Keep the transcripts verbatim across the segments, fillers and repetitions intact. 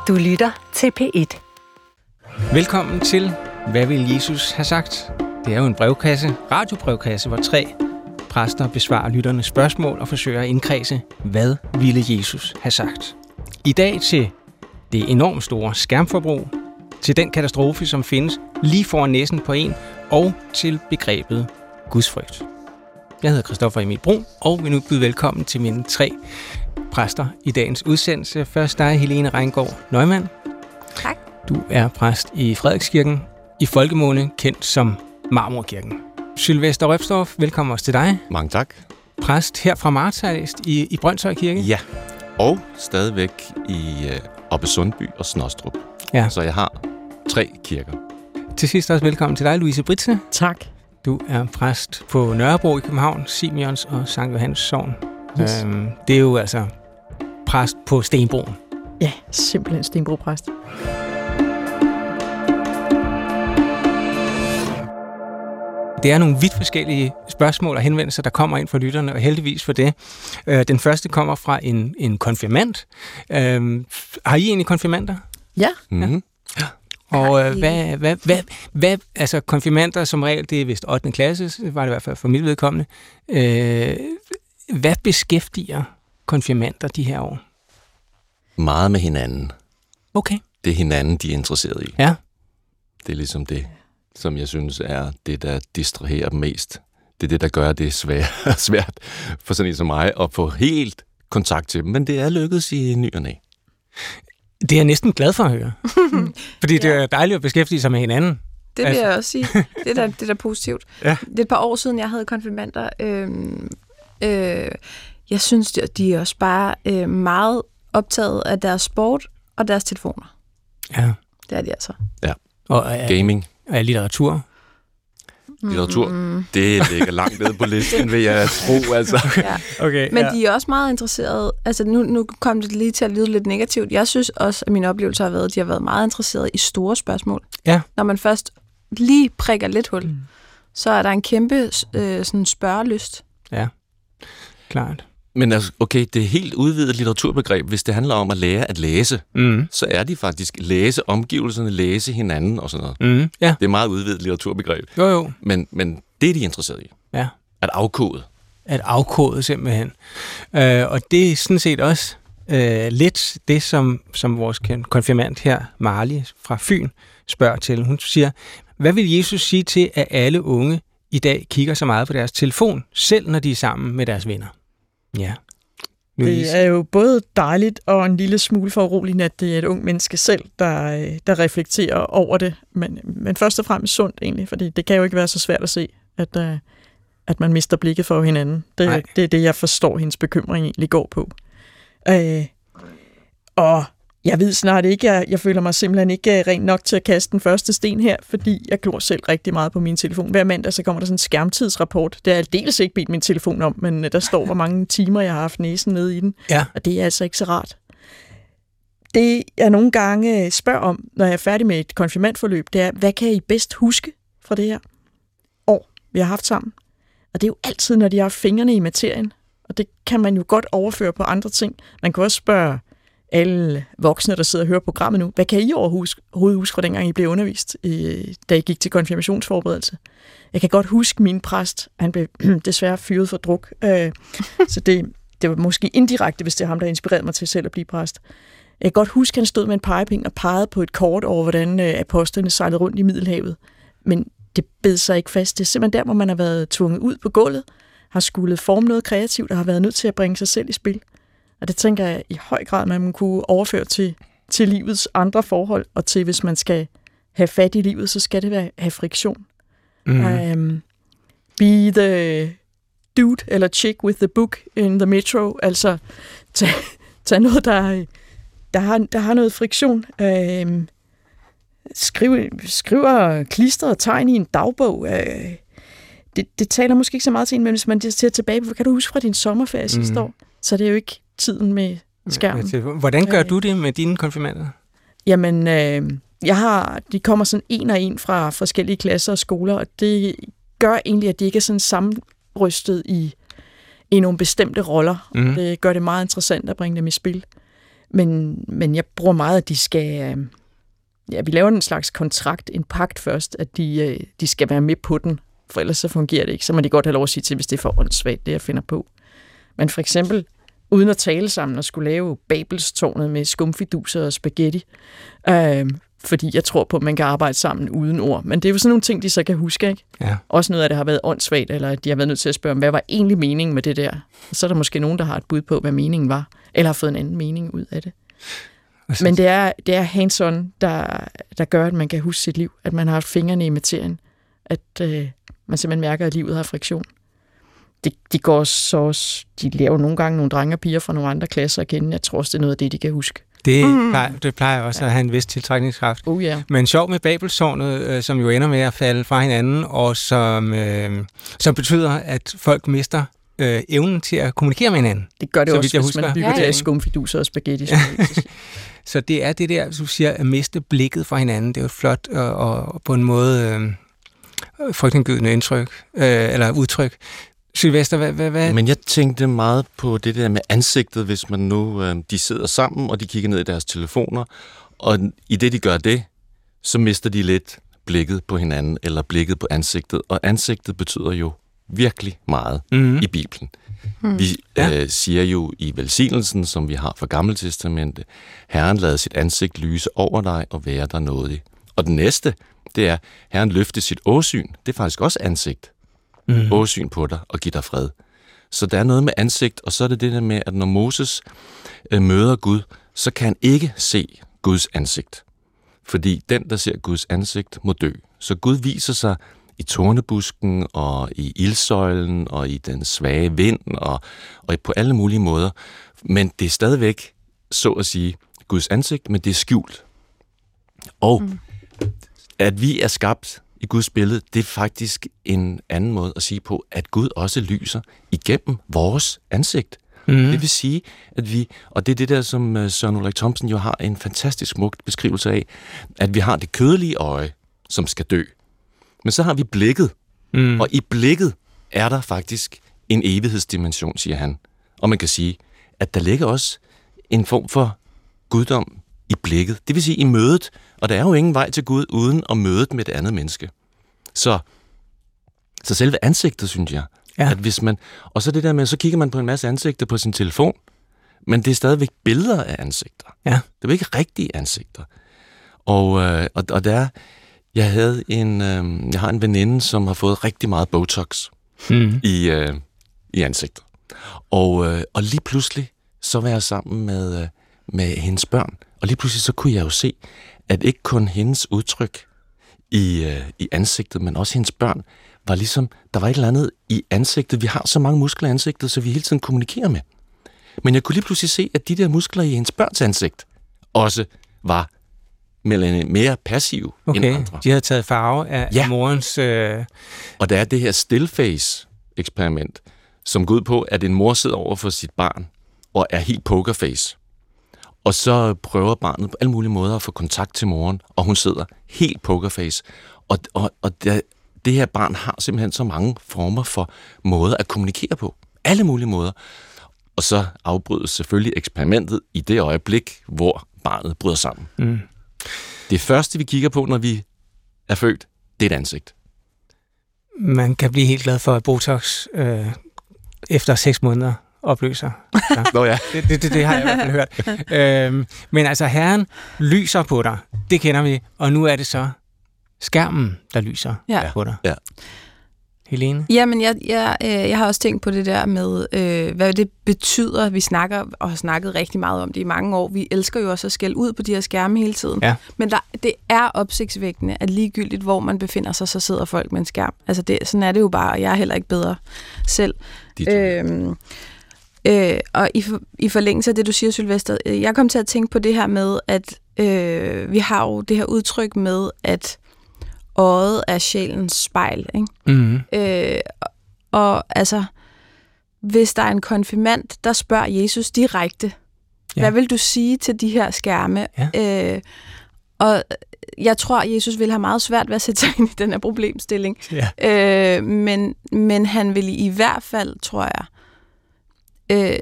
Du lytter til P et. Velkommen til Hvad vil Jesus have sagt? Det er jo en brevkasse, radiobrevkasse, hvor tre præster besvarer lytternes spørgsmål og forsøger at indkredse, hvad ville Jesus have sagt? I dag til det enormt store skærmforbrug, til den katastrofe, som findes lige foran næsen på en, og til begrebet gudsfrygt. Jeg hedder Christoffer Emil Brun, og vil nu byde velkommen til mine tre præster i dagens udsendelse. Først dig, Helene Reingård Neumann. Tak. Du er præst i Frederikskirken, i folkemåne kendt som Marmorkirken. Sylvester Røbstorff, velkommen også til dig. Mange tak. Præst her fra Martha i, i Brønshøj Kirke. Ja, og stadigvæk i uh, Oppe Sundby og Snostrup. Ja. Så jeg har tre kirker. Til sidst også velkommen til dig, Louise Britsne. Tak. Du er præst på Nørrebro i København, Simeons og Sankt Johannes Sogn. Yes. Øhm, det er jo altså præst på Stenbroen. Ja, simpelthen Stenbro-præst. Det er nogle vidt forskellige spørgsmål og henvendelser, der kommer ind fra lytterne, og heldigvis for det. Den første kommer fra en, en konfirmand. Øhm, har I egentlig konfirmander? Ja. Mm-hmm. Ja. Og øh, hvad, hvad, hvad, hvad, altså konfirmander som regel, det er vist ottende klasse, var det i hvert fald for mit vedkommende. Øh, hvad beskæftiger konfirmander de her år? Meget med hinanden. Okay. Det er hinanden, de er interesseret i. Ja. Det er ligesom det, som jeg synes er det, der distraherer dem mest. Det er det, der gør det svært, svært for sådan en som mig at få helt kontakt til dem. Men det er lykkedes i ny og næ. Det er jeg næsten glad for at høre. Fordi det er dejligt at beskæftige sig med hinanden. Det vil altså. jeg også sige. Det er da, det er da positivt. Ja. Det er et par år siden, jeg havde konfirmander. Øhm, øh, jeg synes, de er også bare øh, meget optaget af deres sport og deres telefoner. Ja. Det er de altså. Ja. Og er, gaming. Og litteratur. Litteratur, mm. det ligger langt nede på listen, vil jeg tro. Altså. Ja. Okay, Men ja. de er også meget interesserede. Altså nu, nu kom det lige til at lyde lidt negativt. Jeg synes også, at mine oplevelser har været, at de har været meget interesserede i store spørgsmål. Ja. Når man først lige prikker lidt hul, mm. så er der en kæmpe øh, sådan spørgelyst. Ja, klart. Men altså, okay, det er helt udvidet litteraturbegreb. Hvis det handler om at lære at læse, mm. så er de faktisk læse omgivelserne, læse hinanden og sådan noget. Mm. Ja. Det er meget udvidet litteraturbegreb. Jo, jo. Men, men det er de interesseret i. Ja. At afkode. At afkode simpelthen. Øh, og det er sådan set også øh, lidt det, som, som vores konfirmand her, Marli fra Fyn, spørger til. Hun siger, hvad vil Jesus sige til, at alle unge i dag kigger så meget på deres telefon, selv når de er sammen med deres venner? Ja. Louise. Det er jo både dejligt og en lille smule foruroligende, at det er et ung menneske selv, der, der reflekterer over det. Men, men først og fremmest sundt egentlig, fordi det kan jo ikke være så svært at se, at, at man mister blikket for hinanden. Det, det er det, jeg forstår, hendes bekymring egentlig går på. Øh, og jeg ved snart ikke, jeg, jeg føler mig simpelthen ikke rent nok til at kaste den første sten her, fordi jeg glor selv rigtig meget på min telefon. Hver mandag så kommer der sådan en skærmtidsrapport. Det har jeg dels ikke bedt min telefon om, men der står, hvor mange timer jeg har haft næsen nede i den. Ja. Og det er altså ikke så rart. Det, jeg nogle gange spørger om, når jeg er færdig med et konfirmandforløb, det er, hvad kan I bedst huske fra det her år, vi har haft sammen? Og det er jo altid, når de har fingrene i materien. Og det kan man jo godt overføre på andre ting. Man kan også spørge alle voksne, der sidder og hører programmet nu. Hvad kan I overhovedet huske fra dengang, I blev undervist, da I gik til konfirmationsforberedelse? Jeg kan godt huske min præst. Han blev desværre fyret for druk. Så det, det var måske indirekte, hvis det er ham, der inspirerede mig til selv at blive præst. Jeg kan godt huske, at han stod med en pegepind og pegede på et kort over, hvordan apostlene sejlede rundt i Middelhavet. Men det bed sig ikke fast. Det er simpelthen der, hvor man har været tvunget ud på gulvet, har skulle forme noget kreativt og har været nødt til at bringe sig selv i spil. Og det tænker jeg i høj grad, man må kunne overføre til, til livets andre forhold, og til, hvis man skal have fat i livet, så skal det være, have friktion. Mm. Um, be the dude eller chick with the book in the metro. Altså, tag, tag noget, der, der, har, der har noget friktion. Um, skriv, skriver klister og tegn i en dagbog. Uh, det, det taler måske ikke så meget til en, men hvis man ser tilbage på, hvad kan du huske fra din sommerferie mm. sidste år? Så er det jo ikke tiden med skærmen. Hvordan gør du det med dine konfirmander? Jamen, øh, jeg har, de kommer sådan en og en fra forskellige klasser og skoler, og det gør egentlig, at de ikke er sådan sammenrystet i, i nogle bestemte roller. Mm. Det gør det meget interessant at bringe dem i spil. Men, men jeg bruger meget, at de skal... Ja, vi laver en slags kontrakt, en pagt først, at de, de skal være med på den, for ellers så fungerer det ikke. Så må de godt have lov at sige til, hvis det er for åndssvagt, det jeg finder på. Men for eksempel, uden at tale sammen og skulle lave Babelstårnet med skumfiduser og spaghetti, øh, fordi jeg tror på, at man kan arbejde sammen uden ord. Men det er jo sådan nogle ting, de så kan huske, ikke? Ja. Også noget af det har været åndssvagt, eller at de har været nødt til at spørge, hvad var egentlig meningen med det der? Og så er der måske nogen, der har et bud på, hvad meningen var, eller har fået en anden mening ud af det. Men det er, det er hands-on, der, der gør, at man kan huske sit liv, at man har haft fingrene i materien, at øh, man simpelthen mærker, at livet har friktion. De, de går så også, de laver nogle gange nogle drenge og piger fra nogle andre klasser at kende. Jeg tror også, det er noget af det, de kan huske. Det, mm. plejer, det plejer også ja. at have en vis tiltrækningskraft. Oh, yeah. Men sjov med Babelstårnet, øh, som jo ender med at falde fra hinanden, og som, øh, som betyder, at folk mister øh, evnen til at kommunikere med hinanden. Det gør det så også, jeg hvis husker. man bygger ja, ja. til skumfiduser og spaghetti. Så det er det der, du siger, at miste blikket fra hinanden. Det er jo et flot og, og på en måde øh, frygtindgydende indtryk, øh, eller udtryk. Sylvester, hvad, hvad, hvad? Men jeg tænkte meget på det der med ansigtet, hvis man nu, øh, de sidder sammen, og de kigger ned i deres telefoner, og i det, de gør det, så mister de lidt blikket på hinanden, eller blikket på ansigtet, og ansigtet betyder jo virkelig meget mm-hmm. i Bibelen. Mm. Vi ja. øh, siger jo i velsignelsen, som vi har fra Gammeltestamentet, Herren lader sit ansigt lyse over dig og være der nådig. Og den næste, det er, Herren løfte sit åsyn. Det er faktisk også ansigt. Mm. Åsyn på dig og give dig fred. Så der er noget med ansigt, og så er det det der med, at når Moses øh, møder Gud, så kan han ikke se Guds ansigt. Fordi den, der ser Guds ansigt, må dø. Så Gud viser sig i tornebusken og i ildsøjlen og i den svage vind og, og på alle mulige måder. Men det er stadigvæk, så at sige, Guds ansigt, men det er skjult. Og mm. at vi er skabt i Guds billede, det er faktisk en anden måde at sige på, at Gud også lyser igennem vores ansigt. Mm. Det vil sige, at vi, og det er det der, som Søren Ulrik Thomsen jo har en fantastisk smukt beskrivelse af, at vi har det kødelige øje, som skal dø. Men så har vi blikket, mm. og i blikket er der faktisk en evighedsdimension, siger han. Og man kan sige, at der ligger også en form for guddom i blikket. Det vil sige i mødet, og der er jo ingen vej til Gud uden at møde med det andet menneske. Så, så selve ansigtet, synes jeg, ja. At hvis man, og så det der med, så kigger man på en masse ansigter på sin telefon, men det er stadigvæk billeder af ansigter. Ja. Det er jo ikke rigtige ansigter. Og, øh, og, og der, jeg havde en, øh, jeg har en veninde, som har fået rigtig meget Botox mm. i, øh, i ansigtet. Og, øh, og lige pludselig, så var jeg sammen med, øh, med hendes børn, og lige pludselig så kunne jeg jo se, at ikke kun hendes udtryk i, øh, i ansigtet, men også hendes børn, var ligesom, der var et eller andet i ansigtet. Vi har så mange muskler i ansigtet, så vi hele tiden kommunikerer med. Men jeg kunne lige pludselig se, at de der muskler i hendes børns ansigt også var mere passive okay. end andre. De havde taget farve af ja. morens... Øh... Og der er det her stillface-eksperiment, som går ud på, at en mor sidder over for sit barn og er helt pokerface. Og så prøver barnet på alle mulige måder at få kontakt til moren, og hun sidder helt pokerface. Og, og, og der, det her barn har simpelthen så mange former for måder at kommunikere på. Alle mulige måder. Og så afbrydes selvfølgelig eksperimentet i det øjeblik, hvor barnet bryder sammen. Mm. Det første, vi kigger på, når vi er født, det er et ansigt. Man kan blive helt glad for, at Botox øh, efter seks måneder opløser. Ja. Nå ja. Det, det, det, det har jeg i hvert fald hørt. øhm, men altså, Herren lyser på dig. Det kender vi. Og nu er det så skærmen, der lyser ja. på dig. Ja. Helene? Jamen, jeg, jeg, øh, jeg har også tænkt på det der med, øh, hvad det betyder. Vi snakker og har snakket rigtig meget om det i mange år. Vi elsker jo også at skælde ud på de her skærme hele tiden. Ja. Men der, det er opsigtsvækkende, at ligegyldigt, hvor man befinder sig, så sidder folk med en skærm. Altså, det, sådan er det jo bare, og jeg er heller ikke bedre selv. Øhm, øh, og i, for, i forlængelse af det, du siger, Sylvester, øh, jeg kom til at tænke på det her med, at øh, vi har jo det her udtryk med, at øjet er sjælens spejl, ikke? Mm-hmm. Øh, og altså, hvis der er en konfirmand, der spørger Jesus direkte, ja. Hvad vil du sige til de her skærme? Ja. Øh, og jeg tror, Jesus vil have meget svært ved at sætte sig ind i den her problemstilling. Ja. Øh, men, men han vil i hvert fald, tror jeg, øh,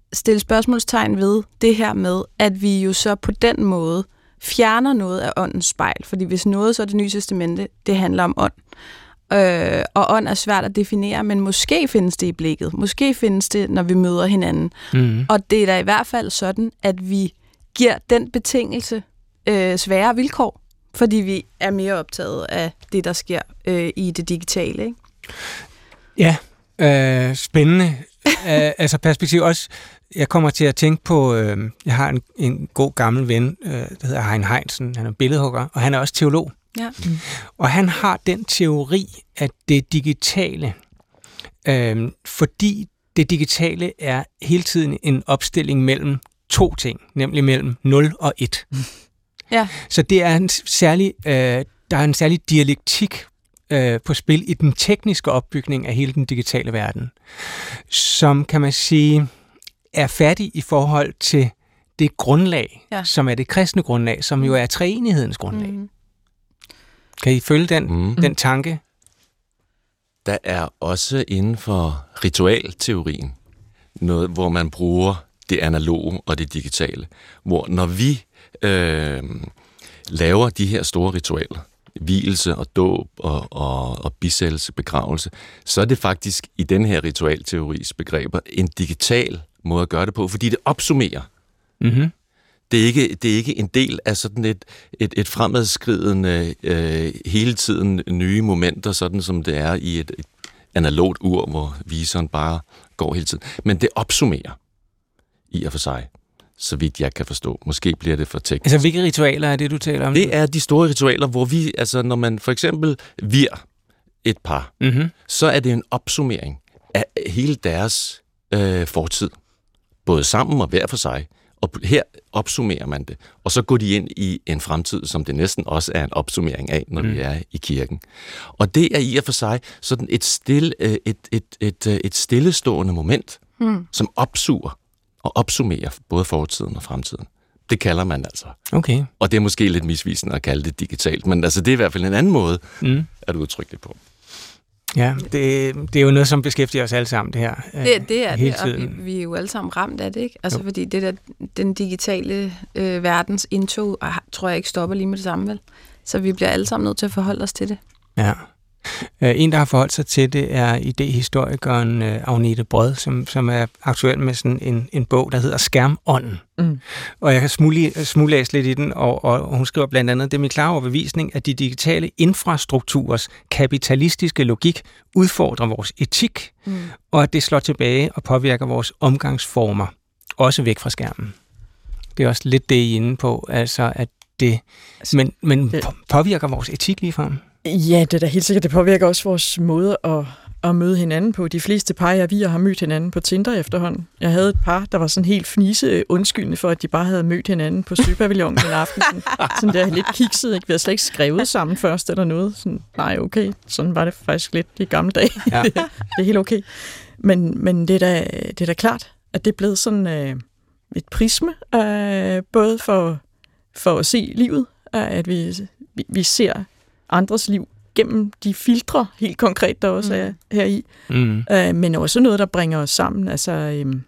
stille spørgsmålstegn ved det her med, at vi jo så på den måde fjerner noget af åndens spejl. Fordi hvis noget, så er det nye testamente, det handler om ånd. Øh, og ånd er svært at definere, men måske findes det i blikket. Måske findes det, når vi møder hinanden. Mm. Og det er da i hvert fald sådan, at vi giver den betingelse øh, svære vilkår, fordi vi er mere optaget af det, der sker øh, i det digitale. Ikke? Ja, øh, spændende. øh, altså perspektiv også. Jeg kommer til at tænke på, øh, jeg har en, en god gammel ven, øh, der hedder Hein Heinsen, han er billedhugger, og han er også teolog. Ja. Mm. Og han har den teori, at det digitale, øh, fordi det digitale er hele tiden en opstilling mellem to ting, nemlig mellem nul og et. Mm. Ja. Så det er en særlig, øh, der er en særlig dialektik øh, på spil i den tekniske opbygning af hele den digitale verden, som kan man sige er fattig i forhold til det grundlag, ja. Som er det kristne grundlag, som jo er treenighedens grundlag. Mm. Kan I følge den, mm. den tanke? Der er også inden for ritualteorien noget, hvor man bruger det analoge og det digitale. Hvor når vi øh, laver de her store ritualer, vielse og dåb og, og, og bisættelse, begravelse, så er det faktisk i den her ritualteoris begreber en digital måde at gøre det på, fordi det opsummerer. Mm-hmm. Det er ikke, det er ikke en del af sådan et, et, et fremadskridende, øh, hele tiden nye momenter, sådan som det er i et, et analogt ur, hvor viseren bare går hele tiden. Men det opsummerer i og for sig, så vidt jeg kan forstå. Måske bliver det for teknisk. Altså, hvilke ritualer er det, du taler om? Det er de store ritualer, hvor vi, altså når man for eksempel vier et par, mm-hmm. så er det en opsummering af hele deres øh, fortid. Både sammen og hver for sig. Og her opsummerer man det. Og så går de ind i en fremtid, som det næsten også er en opsummering af, når mm. vi er i kirken. Og det er i og for sig sådan et, stille, et, et, et, et stillestående moment, mm. som opsuger og opsummerer både fortiden og fremtiden. Det kalder man altså. Okay. Og det er måske lidt misvisende at kalde det digitalt, men altså, det er i hvert fald en anden måde mm. at udtrykke det på. Ja, det, det er jo noget, som beskæftiger os alle sammen, det her. Det, det er det, og vi, vi er jo alle sammen ramt af det, ikke? Altså, jo. Fordi det der, den digitale øh, verdens indtog, tror jeg ikke stopper lige med det samme, vel? Så vi bliver alle sammen nødt til at forholde os til det. Ja. En, der har forholdt sig til det, er idehistorikeren Agnete Brød, som, som er aktuel med sådan en, en bog, der hedder Skærmånden. Mm. Og jeg kan smule, smuglæse lidt i den, og, og hun skriver blandt andet, det er min klare overbevisning, at de digitale infrastrukturers kapitalistiske logik udfordrer vores etik, mm. og at det slår tilbage og påvirker vores omgangsformer, også væk fra skærmen. Det er også lidt det, I er inde på, altså at det, men, men påvirker vores etik ligefrem. Ja, det er da helt sikkert. Det påvirker også vores måde at, at møde hinanden på. De fleste par, jeg vi har mødt hinanden på Tinder efterhånden. Jeg havde et par, der var sådan helt fnise undskyldende for, at de bare havde mødt hinanden på Søpavillonen en aften. Sådan, sådan der lidt kikset. Ikke? Vi havde slet ikke skrevet sammen først eller noget. Sådan, nej, okay. Sådan var det faktisk lidt i gamle dage. Ja. det, det er helt okay. Men, men det, er da, det er da klart, at det er blevet sådan øh, et prisme, øh, både for, for at se livet, øh, at vi, vi, vi ser andres liv gennem de filtre, helt konkret, der også er her i. Mm. Øh, men også noget, der bringer os sammen. Altså, øhm,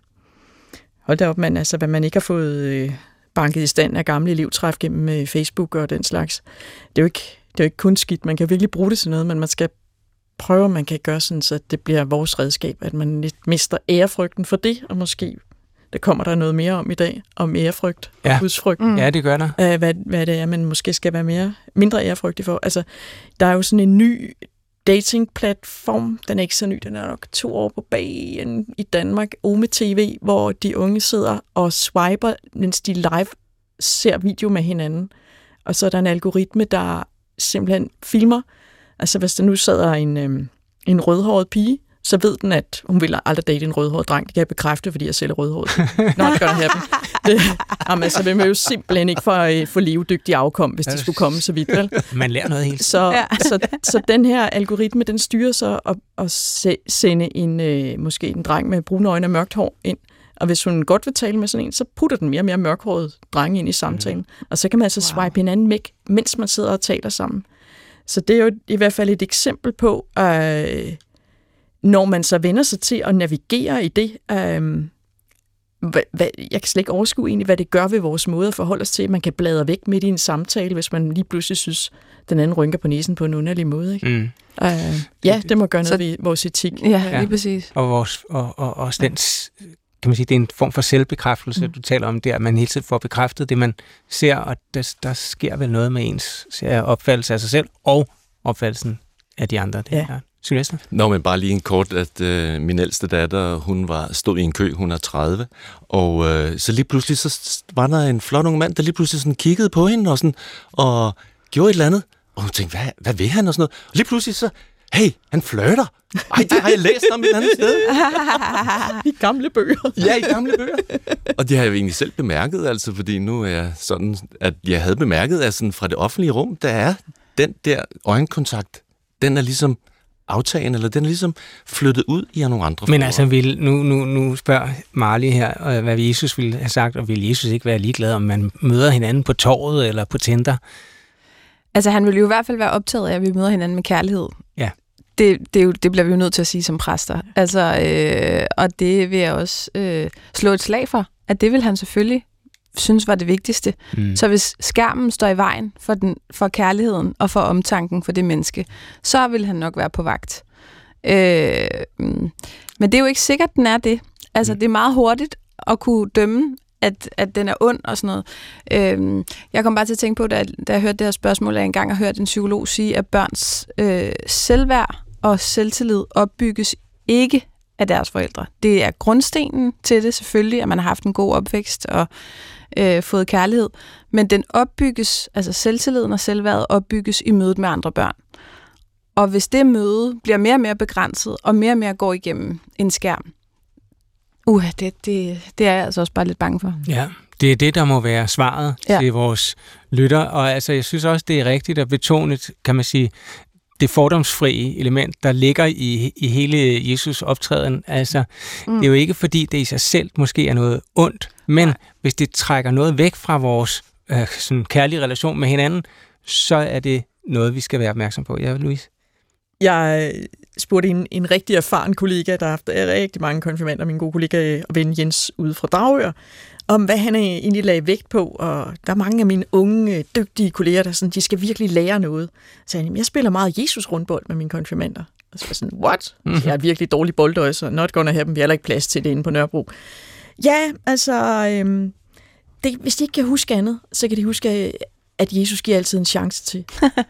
hold da op, man, altså, hvad man ikke har fået øh, banket i stand af gamle elevtræf gennem øh, Facebook og den slags. Det er jo ikke, det er jo ikke kun skidt. Man kan virkelig bruge det til noget, men man skal prøve, man kan gøre sådan, så det bliver vores redskab, at man lidt mister ærefrygten for det, og måske der kommer der noget mere om i dag, om ærefrygt og ja. gudsfrygt. Mm. Ja, det gør der. Æh, hvad, hvad det er, man måske skal være mere, mindre ærefrygt i for. Altså, der er jo sådan en ny datingplatform, den er ikke så ny, den er nok to år på bagen i Danmark, Ome T V, hvor de unge sidder og swiper, mens de live ser video med hinanden. Og så er der en algoritme, der simpelthen filmer. Altså, hvis der nu sidder en, øhm, en rødhåret pige, så ved den, at hun vil aldrig date en rødhåret dreng. Det kan jeg bekræfte, fordi jeg selv er rødhåret. Not gonna happen. Det, jamen, altså, vil man jo simpelthen ikke få, få levedygtig afkom, hvis det skulle komme så vidt. Vel? Man lærer noget helt. Så, ja. så, så den her algoritme, den styrer så at, at sende en, øh, måske en dreng med brune øjne og mørkt hår ind. Og hvis hun godt vil tale med sådan en, så putter den mere og mere mørkhåret drenge ind i samtalen. Mm. Og så kan man altså wow. swipe hinanden væk, mens man sidder og taler sammen. Så det er jo i hvert fald et eksempel på, øh, når man så vender sig til at navigere i det, øh, Hva, hva, jeg kan slet ikke overskue egentlig, hvad det gør ved vores måde at forholde os til. Man kan bladre væk midt i en samtale, hvis man lige pludselig synes, den anden rynker på næsen på en underlig måde. Ikke? Mm. Uh, ja, det må gøre noget ved vores etik. Ja, ja, lige præcis. Og, vores, og, og også den, kan man sige, det er en form for selvbekræftelse, mm. du taler om der, at man hele tiden får bekræftet det, man ser, og der, der sker vel noget med ens opfattelse af sig selv, og opfattelsen af de andre. Det ja. er Sylvester? Nå, men bare lige en kort, at øh, min ældste datter, hun var stod i en kø, hun er tredive, og øh, så lige pludselig, så var der en flot ung mand, der lige pludselig sådan kiggede på hende, og, sådan, og gjorde et eller andet, og hun tænkte, hvad, hvad vil han, og sådan noget, og lige pludselig så, hey, han flirter. Ej, det har jeg læst om et andet sted. I gamle bøger. Ja, i gamle bøger. Og det har jeg jo egentlig selv bemærket, altså, fordi nu er jeg sådan, at jeg havde bemærket, at sådan fra det offentlige rum, der er den der øjenkontakt, den er ligesom aftagen, eller den er ligesom flyttet ud i nogle andre Men former. Altså, vil, nu, nu, nu spørger Marley her, hvad Jesus ville have sagt, og vil Jesus ikke være ligeglad, om man møder hinanden på torvet eller på Tinder? Altså, han vil jo i hvert fald være optaget af, at vi møder hinanden med kærlighed. Ja. Det, det, er jo, det bliver vi jo nødt til at sige som præster. Altså, øh, og det vil jeg også øh, slå et slag for, at det vil han selvfølgelig synes var det vigtigste. Mm. Så hvis skærmen står i vejen for, den, for kærligheden og for omtanken for det menneske, så vil han nok være på vagt. Øh, men det er jo ikke sikkert, den er det. Altså, mm. det er meget hurtigt at kunne dømme, at, at den er ond og sådan noget. Øh, jeg kom bare til at tænke på, da, da jeg hørte det her spørgsmål, at jeg engang har hørt en psykolog sige, at børns øh, selvværd og selvtillid opbygges ikke af deres forældre. Det er grundstenen til det selvfølgelig, at man har haft en god opvækst og øh, fået kærlighed, men den opbygges, altså selvtilliden og selvværdet opbygges i mødet med andre børn. Og hvis det møde bliver mere og mere begrænset, og mere og mere går igennem en skærm, uh, det, det, det er jeg altså også bare lidt bange for. Ja, det er det, der må være svaret ja. til vores lytter, og altså, jeg synes også, det er rigtigt at betone, kan man sige, det fordomsfrie element, der ligger i, i hele Jesus optræden. Altså, mm. det er jo ikke fordi, det i sig selv måske er noget ondt, men Nej. hvis det trækker noget væk fra vores øh, sådan kærlige relation med hinanden, så er det noget, vi skal være opmærksom på. Ja, Louise? Jeg spurgte en, en rigtig erfaren kollega, der har haft rigtig mange konfirmander, min gode kollega og ven Jens ude fra Dragør, om hvad han egentlig lagde vægt på, og der er mange af mine unge, dygtige kolleger, der sådan, de skal virkelig lære noget. Så jeg, jeg spiller meget Jesus-rundbold med mine konfirmander. Og så var sådan, what? Mm-hmm. Jeg er et virkelig dårlig boldøje, så not gonna happen, vi har heller ikke plads til det inde på Nørrebro. Ja, altså, øhm, det, hvis de ikke kan huske andet, så kan de huske, at Jesus giver altid en chance til.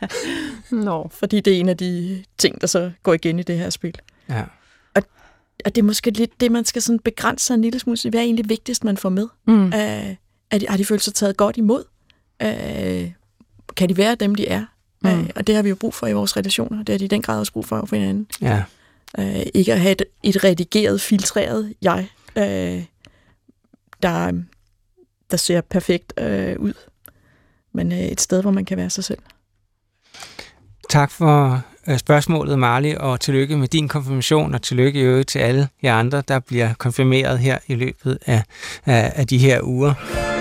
no. Fordi det er en af de ting, der så går igen i det her spil. Ja. Og, og det er måske lidt det, man skal sådan begrænse sig en lille smule. Hvad er egentlig vigtigst, man får med? Mm. Uh, er de, har de følt sig taget godt imod? Uh, kan de være dem, de er? Mm. Uh, og det har vi jo brug for i vores relationer. Det har de i den grad også brug for for hinanden. Ja. Uh, ikke at have et, et redigeret, filtreret jeg, uh, der, der ser perfekt uh, ud. Men uh, et sted, hvor man kan være sig selv. Tak for uh, spørgsmålet, Marley, og tillykke med din konfirmation, og tillykke i øvrigt til alle jer andre, der bliver konfirmeret her i løbet af, af, af de her uger.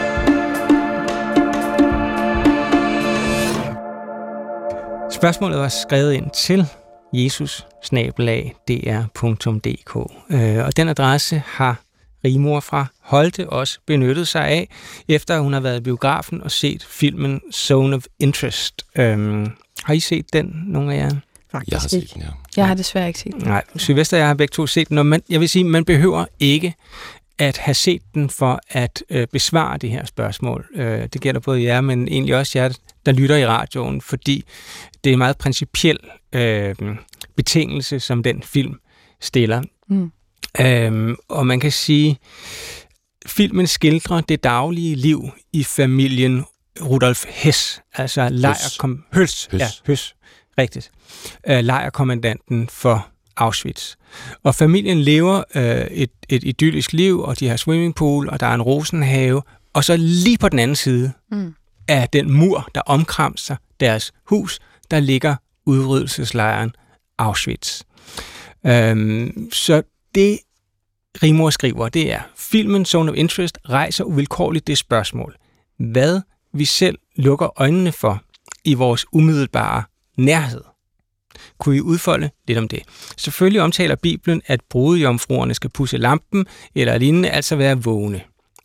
Spørgsmålet var skrevet ind til jesus bindestreg d r punktum d k, uh, og den adresse har Rigmor fra Holte også benyttet sig af, efter hun har været i biografen og set filmen Zone of Interest. Øhm, har I set den, nogle af jer? Faktisk jeg har set den, ja. Jeg har desværre ikke set den. Nej, Sylvester og jeg har begge to set den, og man, jeg vil sige, man behøver ikke at have set den for at øh, besvare det her spørgsmål. Øh, det gælder både jer, men egentlig også jer, der lytter i radioen, fordi det er en meget principiel øh, betingelse, som den film stiller. Mm. Øhm, og man kan sige, filmen skildrer det daglige liv i familien Rudolf Hess, altså lejrkom... Høs. Høs. Ja, Høs. Rigtigt. Øh, lejrkommandanten for Auschwitz. Og familien lever øh, et, et idyllisk liv, og de har swimmingpool, og der er en rosenhave, og så lige på den anden side mm. af den mur, der omkramser deres hus, der ligger udryddelseslejren Auschwitz. Øhm, så det Rigmor skriver, det er, filmen Zone of Interest rejser uvilkårligt det spørgsmål, hvad vi selv lukker øjnene for i vores umiddelbare nærhed. Kunne I udfolde lidt om det? Selvfølgelig omtaler Bibelen, at brudejomfruerne skal pudse lampen eller lignende, altså være vågne.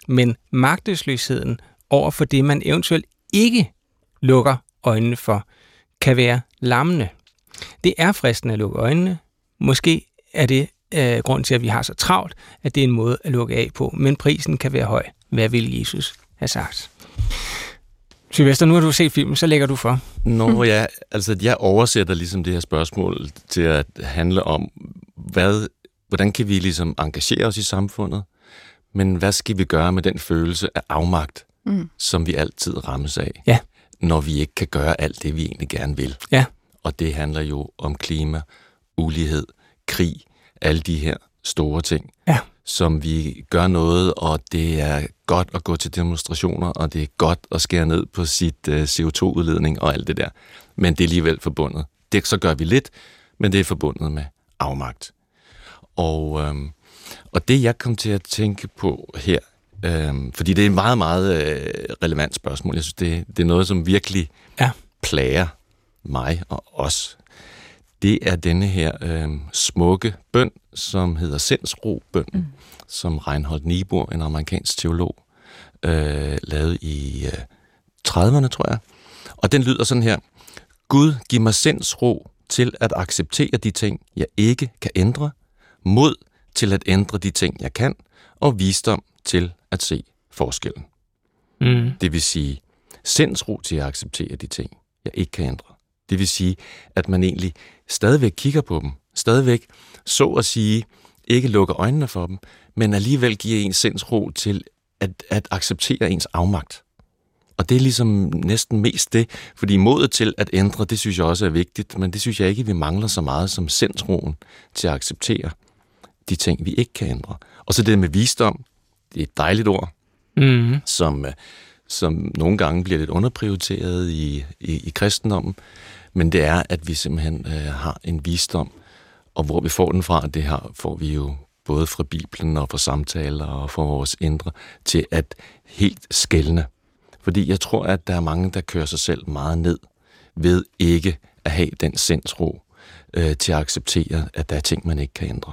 men magtesløsheden over for det, man eventuelt ikke lukker øjnene for, kan være lammende. Det er fristende at lukke øjnene. Måske er det øh, grund til, at vi har så travlt, at det er en måde at lukke af på, men prisen kan være høj. Hvad vil Jesus have sagt? Sylvester, nu har du set filmen, så lægger du for. Nå ja, altså jeg oversætter ligesom det her spørgsmål til at handle om, hvad, hvordan kan vi ligesom engagere os i samfundet, men hvad skal vi gøre med den følelse af afmagt, mm. som vi altid rammes af, ja. når vi ikke kan gøre alt det, vi egentlig gerne vil. Ja. Og det handler jo om klima, ulighed, krig, alle de her store ting, ja. som vi gør noget, og det er godt at gå til demonstrationer, og det er godt at skære ned på sit uh, C O to udledning og alt det der. Men det er alligevel forbundet. Det, så gør vi lidt, men det er forbundet med afmagt. Og, øhm, og det, jeg kom til at tænke på her, øhm, fordi det er et meget, meget øh, relevant spørgsmål. Jeg synes, det, det er noget, som virkelig ja. plager mig og os. Det er denne her øh, smukke bøn, som hedder sindsro-bønnen, mm. som Reinhold Niebuhr, en amerikansk teolog, øh, lavede i øh, trediverne, tror jeg. Og den lyder sådan her: Gud, giv mig sindsro til at acceptere de ting, jeg ikke kan ændre, mod til at ændre de ting, jeg kan, og visdom til at se forskellen. Mm. Det vil sige sindsro til at acceptere de ting, jeg ikke kan ændre. Det vil sige, at man egentlig stadigvæk kigger på dem, stadigvæk så at sige, ikke lukker øjnene for dem, men alligevel giver ens sindsro til at, at acceptere ens afmagt. Og det er ligesom næsten mest det, fordi modet til at ændre, det synes jeg også er vigtigt, men det synes jeg ikke, vi mangler så meget som sindsroen til at acceptere de ting, vi ikke kan ændre. Og så det med visdom, det er et dejligt ord, mm-hmm. som, som nogle gange bliver lidt underprioriteret i, i, i kristendommen, men det er, at vi simpelthen øh, har en visdom, og hvor vi får den fra, det her får vi jo både fra Bibelen og fra samtaler og fra vores indre, til at helt skelne. Fordi jeg tror, at der er mange, der kører sig selv meget ned ved ikke at have den sindsro øh, til at acceptere, at der er ting, man ikke kan ændre.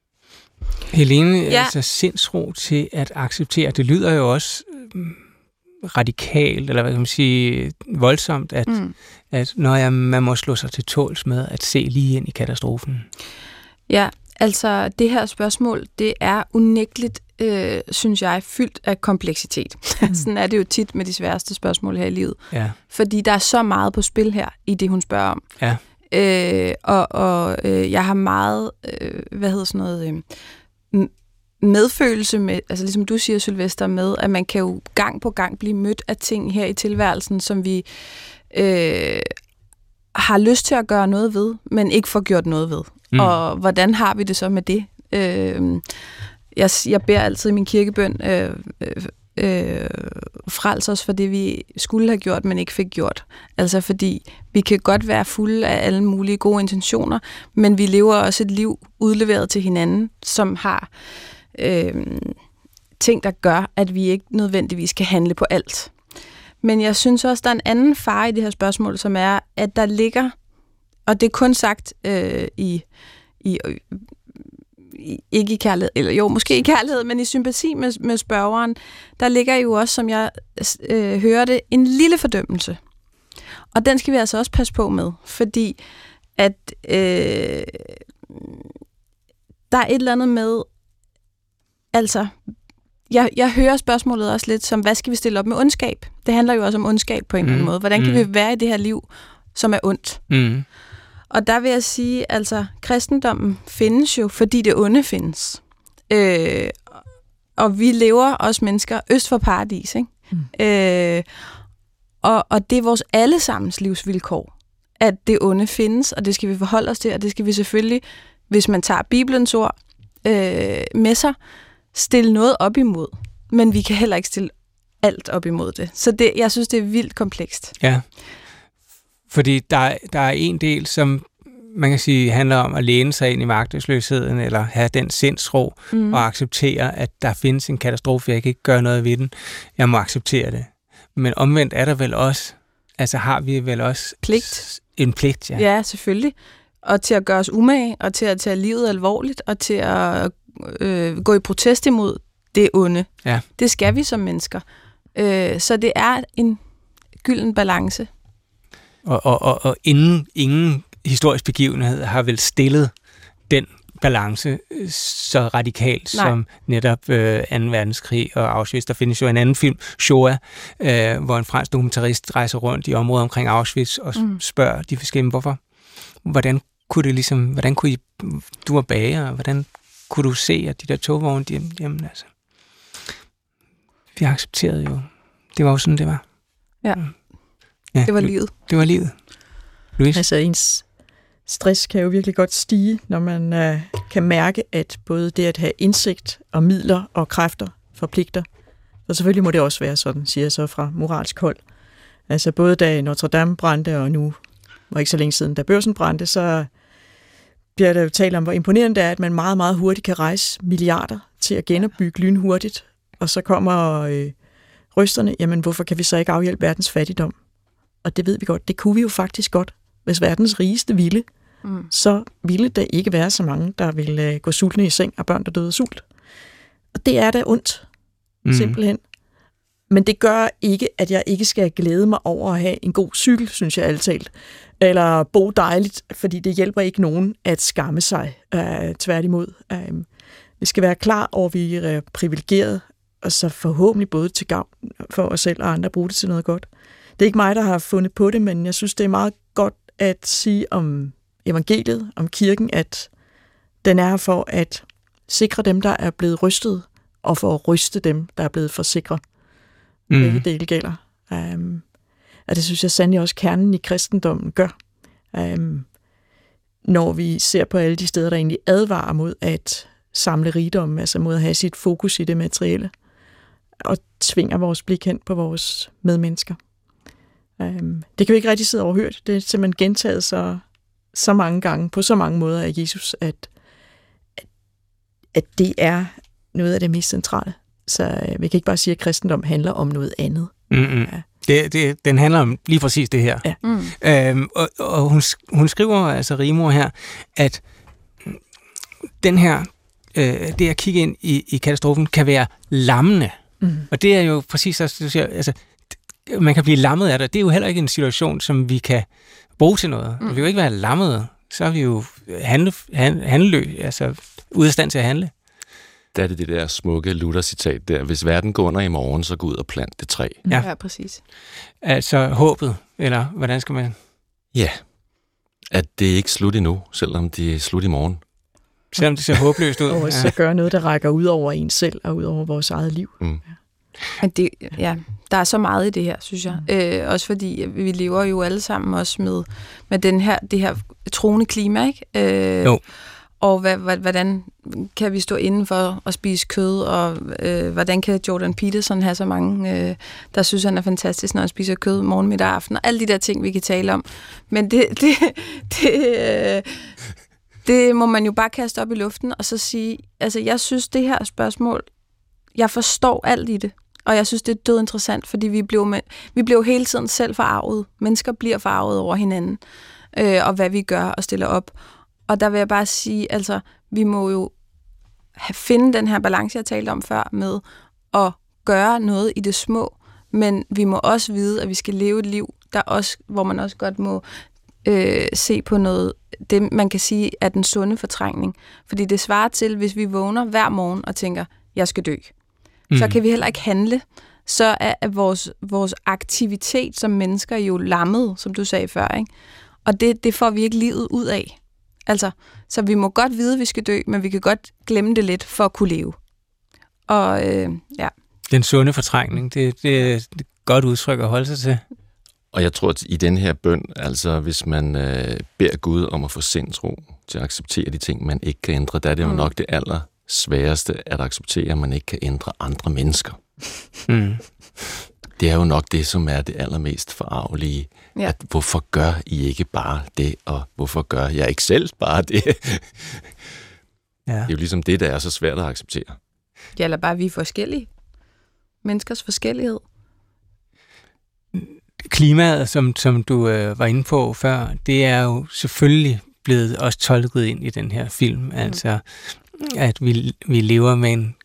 Helene, ja. altså sindsro til at acceptere, det lyder jo også øh, radikalt, eller hvad kan man sige, voldsomt, at, mm. at når jeg, man må slå sig til tåls med at se lige ind i katastrofen. Ja, altså det her spørgsmål, det er unægteligt, øh, synes jeg, fyldt af kompleksitet. Mm. Sådan er det jo tit med de sværeste spørgsmål her i livet. Ja. Fordi der er så meget på spil her, i det hun spørger om. Ja. Øh, og og øh, jeg har meget, øh, hvad hedder sådan noget, øh, medfølelse med, altså ligesom du siger, Sylvester, med, at man kan jo gang på gang blive mødt af ting her i tilværelsen, som vi øh, har lyst til at gøre noget ved, men ikke får gjort noget ved. Mm. Og hvordan har vi det så med det? Øh, jeg, jeg beder altid i min kirkebøn, øh, øh, øh, frels os for det, vi skulle have gjort, men ikke fik gjort. Altså fordi vi kan godt være fulde af alle mulige gode intentioner, men vi lever også et liv udleveret til hinanden, som har øh, ting, der gør, at vi ikke nødvendigvis kan handle på alt. Men jeg synes også, der er en anden fare i det her spørgsmål, som er, at der ligger, og det er kun sagt øh, i, i, i, ikke i kærlighed, eller jo, måske i kærlighed, men i sympati med, med spørgeren, der ligger jo også, som jeg øh, hører det, en lille fordømmelse. Og den skal vi altså også passe på med, fordi at øh, der er et eller andet med, altså, jeg, jeg hører spørgsmålet også lidt som, hvad skal vi stille op med ondskab? Det handler jo også om ondskab på en mm. eller anden måde. Hvordan kan mm. vi være i det her liv, som er ondt? Mm. Og der vil jeg sige, altså, kristendommen findes jo, fordi det onde findes. Øh, og vi lever, os mennesker, øst for paradis, ikke? Mm. Øh, og, og det er vores allesammens livsvilkår, at det onde findes, og det skal vi forholde os til, og det skal vi selvfølgelig, hvis man tager Bibelens ord øh, med sig, stille noget op imod. Men vi kan heller ikke stille alt op imod det. Så det, jeg synes, det er vildt komplekst. Ja, fordi der, der er en del, som man kan sige, handler om at læne sig ind i magtesløsheden, eller have den sindsro, mm. og acceptere, at der findes en katastrofe, jeg kan ikke gøre noget ved den. Jeg må acceptere det. Men omvendt er der vel også, altså har vi vel også pligt. En pligt, ja. Ja, selvfølgelig. Og til at gøre os umage, og til at tage livet alvorligt, og til at øh, gå i protest imod det onde. Ja. Det skal vi som mennesker. Øh, så det er en gylden balance. Og, og, og, og ingen, ingen historisk begivenhed har vel stillet den balance så radikalt Nej. som netop øh, anden verdenskrig og Auschwitz. Der findes jo en anden film, Shoah, øh, hvor en fransk dokumentarist rejser rundt i området omkring Auschwitz og mm. spørger de forskellige, hvorfor, hvordan kunne det ligesom, hvordan kunne I, du var bager, hvordan kunne du se, at de der togvogne, de, jamen altså, vi accepterede jo, det var jo sådan, det var. Ja, ja det var livet. Det var livet. Louise? Altså ens stress kan jo virkelig godt stige, når man øh, kan mærke, at både det at have indsigt og midler og kræfter forpligter. Og selvfølgelig må det også være sådan, siger jeg så fra moralsk hold. Altså både da Notre Dame brændte, og nu var ikke så længe siden, da Børsen brændte, så bliver der jo talt om, hvor imponerende det er, at man meget, meget hurtigt kan rejse milliarder til at genopbygge lynhurtigt. Og så kommer øh, rysterne, jamen hvorfor kan vi så ikke afhjælpe verdens fattigdom? Og det ved vi godt, det kunne vi jo faktisk godt, hvis verdens rigeste ville. Mm. Så ville der ikke være så mange, der ville gå sultne i seng, og børn, der døde af sult. Og det er da ondt, mm. simpelthen. Men det gør ikke, at jeg ikke skal glæde mig over at have en god cykel, synes jeg altalt. Eller bo dejligt, fordi det hjælper ikke nogen at skamme sig. Uh, tværtimod. Uh, vi skal være klar over, at vi er privilegeret, og så forhåbentlig både til gavn for os selv og andre bruge det til noget godt. Det er ikke mig, der har fundet på det, men jeg synes, det er meget godt at sige om evangeliet, om kirken, at den er her for at sikre dem, der er blevet rystet, og for at ryste dem, der er blevet forsikret. Mm. Begge dele gælder. Um, og det synes jeg sandelig også kernen i kristendommen gør. Um, når vi ser på alle de steder, der egentlig advarer mod at samle rigdom, altså mod at have sit fokus i det materielle, og tvinger vores blik hen på vores medmennesker. Um, det kan vi ikke rigtig sidde overhørt. Det er simpelthen gentaget så, så mange gange, på så mange måder af Jesus, at, at, at det er noget af det mest centrale. Så vi kan ikke bare sige, at kristendom handler om noget andet. Mm-hmm. Ja. Det, det, den handler om lige præcis det her. Ja. Mm. Øhm, og og hun, hun skriver, altså Rigmor her, at den her, øh, det at kigge ind i, i katastrofen, kan være lammende. Mm. Og det er jo præcis, altså, du siger, altså, man kan blive lammet af det. Det er jo heller ikke en situation, som vi kan bruge til noget. Mm. Vi vil jo ikke være lammet, så er vi jo handle, handle, handleløs, altså ude af stand til at handle. Der er det det der smukke Luther-citat der. Hvis verden går under i morgen, så gå ud og plant det træ. Ja, ja, præcis. Altså håbet, eller hvordan skal man? Ja, at det ikke er slut endnu, selvom det er slut i morgen. Selvom det ser håbløst ud. Og ja. Så gør noget, der rækker ud over en selv, og ud over vores eget liv. Mm. Ja. Men det, ja, der er så meget i det her, synes jeg. Mm. Øh, også fordi vi lever jo alle sammen også med, med den her, det her troende klima, ikke? Øh, jo. Og hvad, hvad, hvordan kan vi stå inden for at spise kød, og øh, hvordan kan Jordan Peterson have så mange, øh, der synes, han er fantastisk, når han spiser kød morgen, middag og aften, og alle de der ting, vi kan tale om. Men det, det, det, øh, det må man jo bare kaste op i luften, og så sige, altså jeg synes, det her spørgsmål, jeg forstår alt i det, og jeg synes, det er død interessant, fordi vi blev, med, vi blev hele tiden selv forarvet. Mennesker bliver forarvet over hinanden, øh, og hvad vi gør og stiller op. Og der vil jeg bare sige, altså, vi må jo have, finde den her balance, jeg talte om før, med at gøre noget i det små, men vi må også vide, at vi skal leve et liv, der også, hvor man også godt må øh, se på noget, det man kan sige er den sunde fortrængning. Fordi det svarer til, hvis vi vågner hver morgen og tænker, jeg skal dø, mm. så kan vi heller ikke handle. Så er vores, vores aktivitet som mennesker jo lammet, som du sagde før, ikke? Og det, det får vi ikke livet ud af. Altså, så vi må godt vide, at vi skal dø, men vi kan godt glemme det lidt for at kunne leve. Og øh, ja. Den sunde fortrængning, det, det er et godt udtryk at holde sig til. Og jeg tror, at i den her bøn, altså hvis man øh, beder Gud om at få sindsro til at acceptere de ting, man ikke kan ændre, der er det jo mm. nok det aller sværeste at acceptere, at man ikke kan ændre andre mennesker. Mm. Det er jo nok det, som er det allermest forarvelige. Ja. At hvorfor gør I ikke bare det, og hvorfor gør jeg ikke selv bare det? Ja. Det er jo ligesom det, der er så svært at acceptere. Ja, eller bare vi er forskellige. Menneskers forskellighed. Klimaet, som, som du øh, var inde på før, det er jo selvfølgelig blevet også tolket ind i den her film. Mm. Altså, at vi, vi lever med en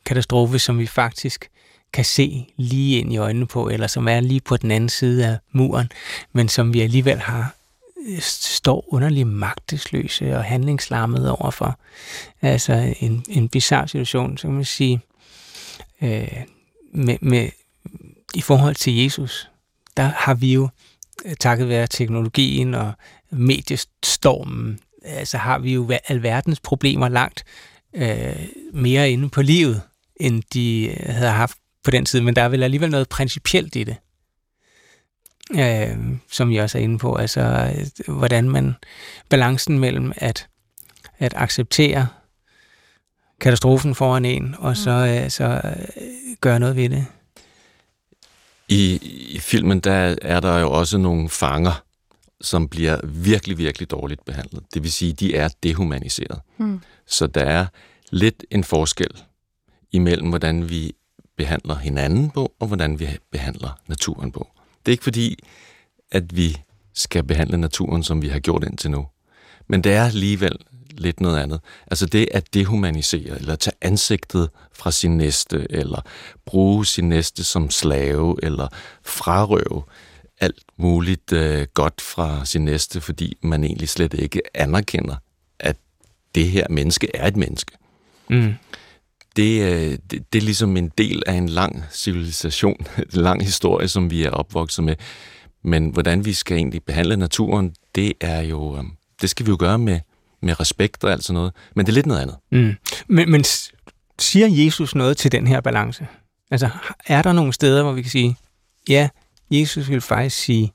katastrofe, som vi faktisk kan se lige ind i øjnene på, eller som er lige på den anden side af muren, men som vi alligevel har står underligt magtesløse og handlingslammede overfor. Altså en, en bizarre situation, så kan man sige, øh, med, med, i forhold til Jesus, der har vi jo, takket være teknologien og mediestormen, altså har vi jo alverdens problemer langt øh, mere inde på livet, end de havde haft på den tid, men der er vel alligevel noget principielt i det, øh, som jeg også er inde på, altså hvordan man, balancen mellem at, at acceptere katastrofen foran en, og så, øh, så øh, gøre noget ved det. I, I filmen, der er der jo også nogle fanger, som bliver virkelig, virkelig dårligt behandlet. Det vil sige, de er dehumaniseret. Mm. Så der er lidt en forskel imellem, hvordan vi behandler hinanden på, og hvordan vi behandler naturen på. Det er ikke fordi, at vi skal behandle naturen, som vi har gjort indtil nu. Men det er alligevel lidt noget andet. Altså det at dehumanisere, eller tage ansigtet fra sin næste, eller bruge sin næste som slave, eller frarøve alt muligt øh, godt fra sin næste, fordi man egentlig slet ikke anerkender, at det her menneske er et menneske. Mm. Det, øh, det, det er ligesom en del af en lang civilisation, en lang historie, som vi er opvokset med. Men hvordan vi skal egentlig behandle naturen, det er jo, øh, det skal vi jo gøre med, med respekt og alt sådan noget. Men det er lidt noget andet. Mm. Men, men siger Jesus noget til den her balance? Altså, er der nogle steder, hvor vi kan sige, ja, Jesus vil faktisk sige,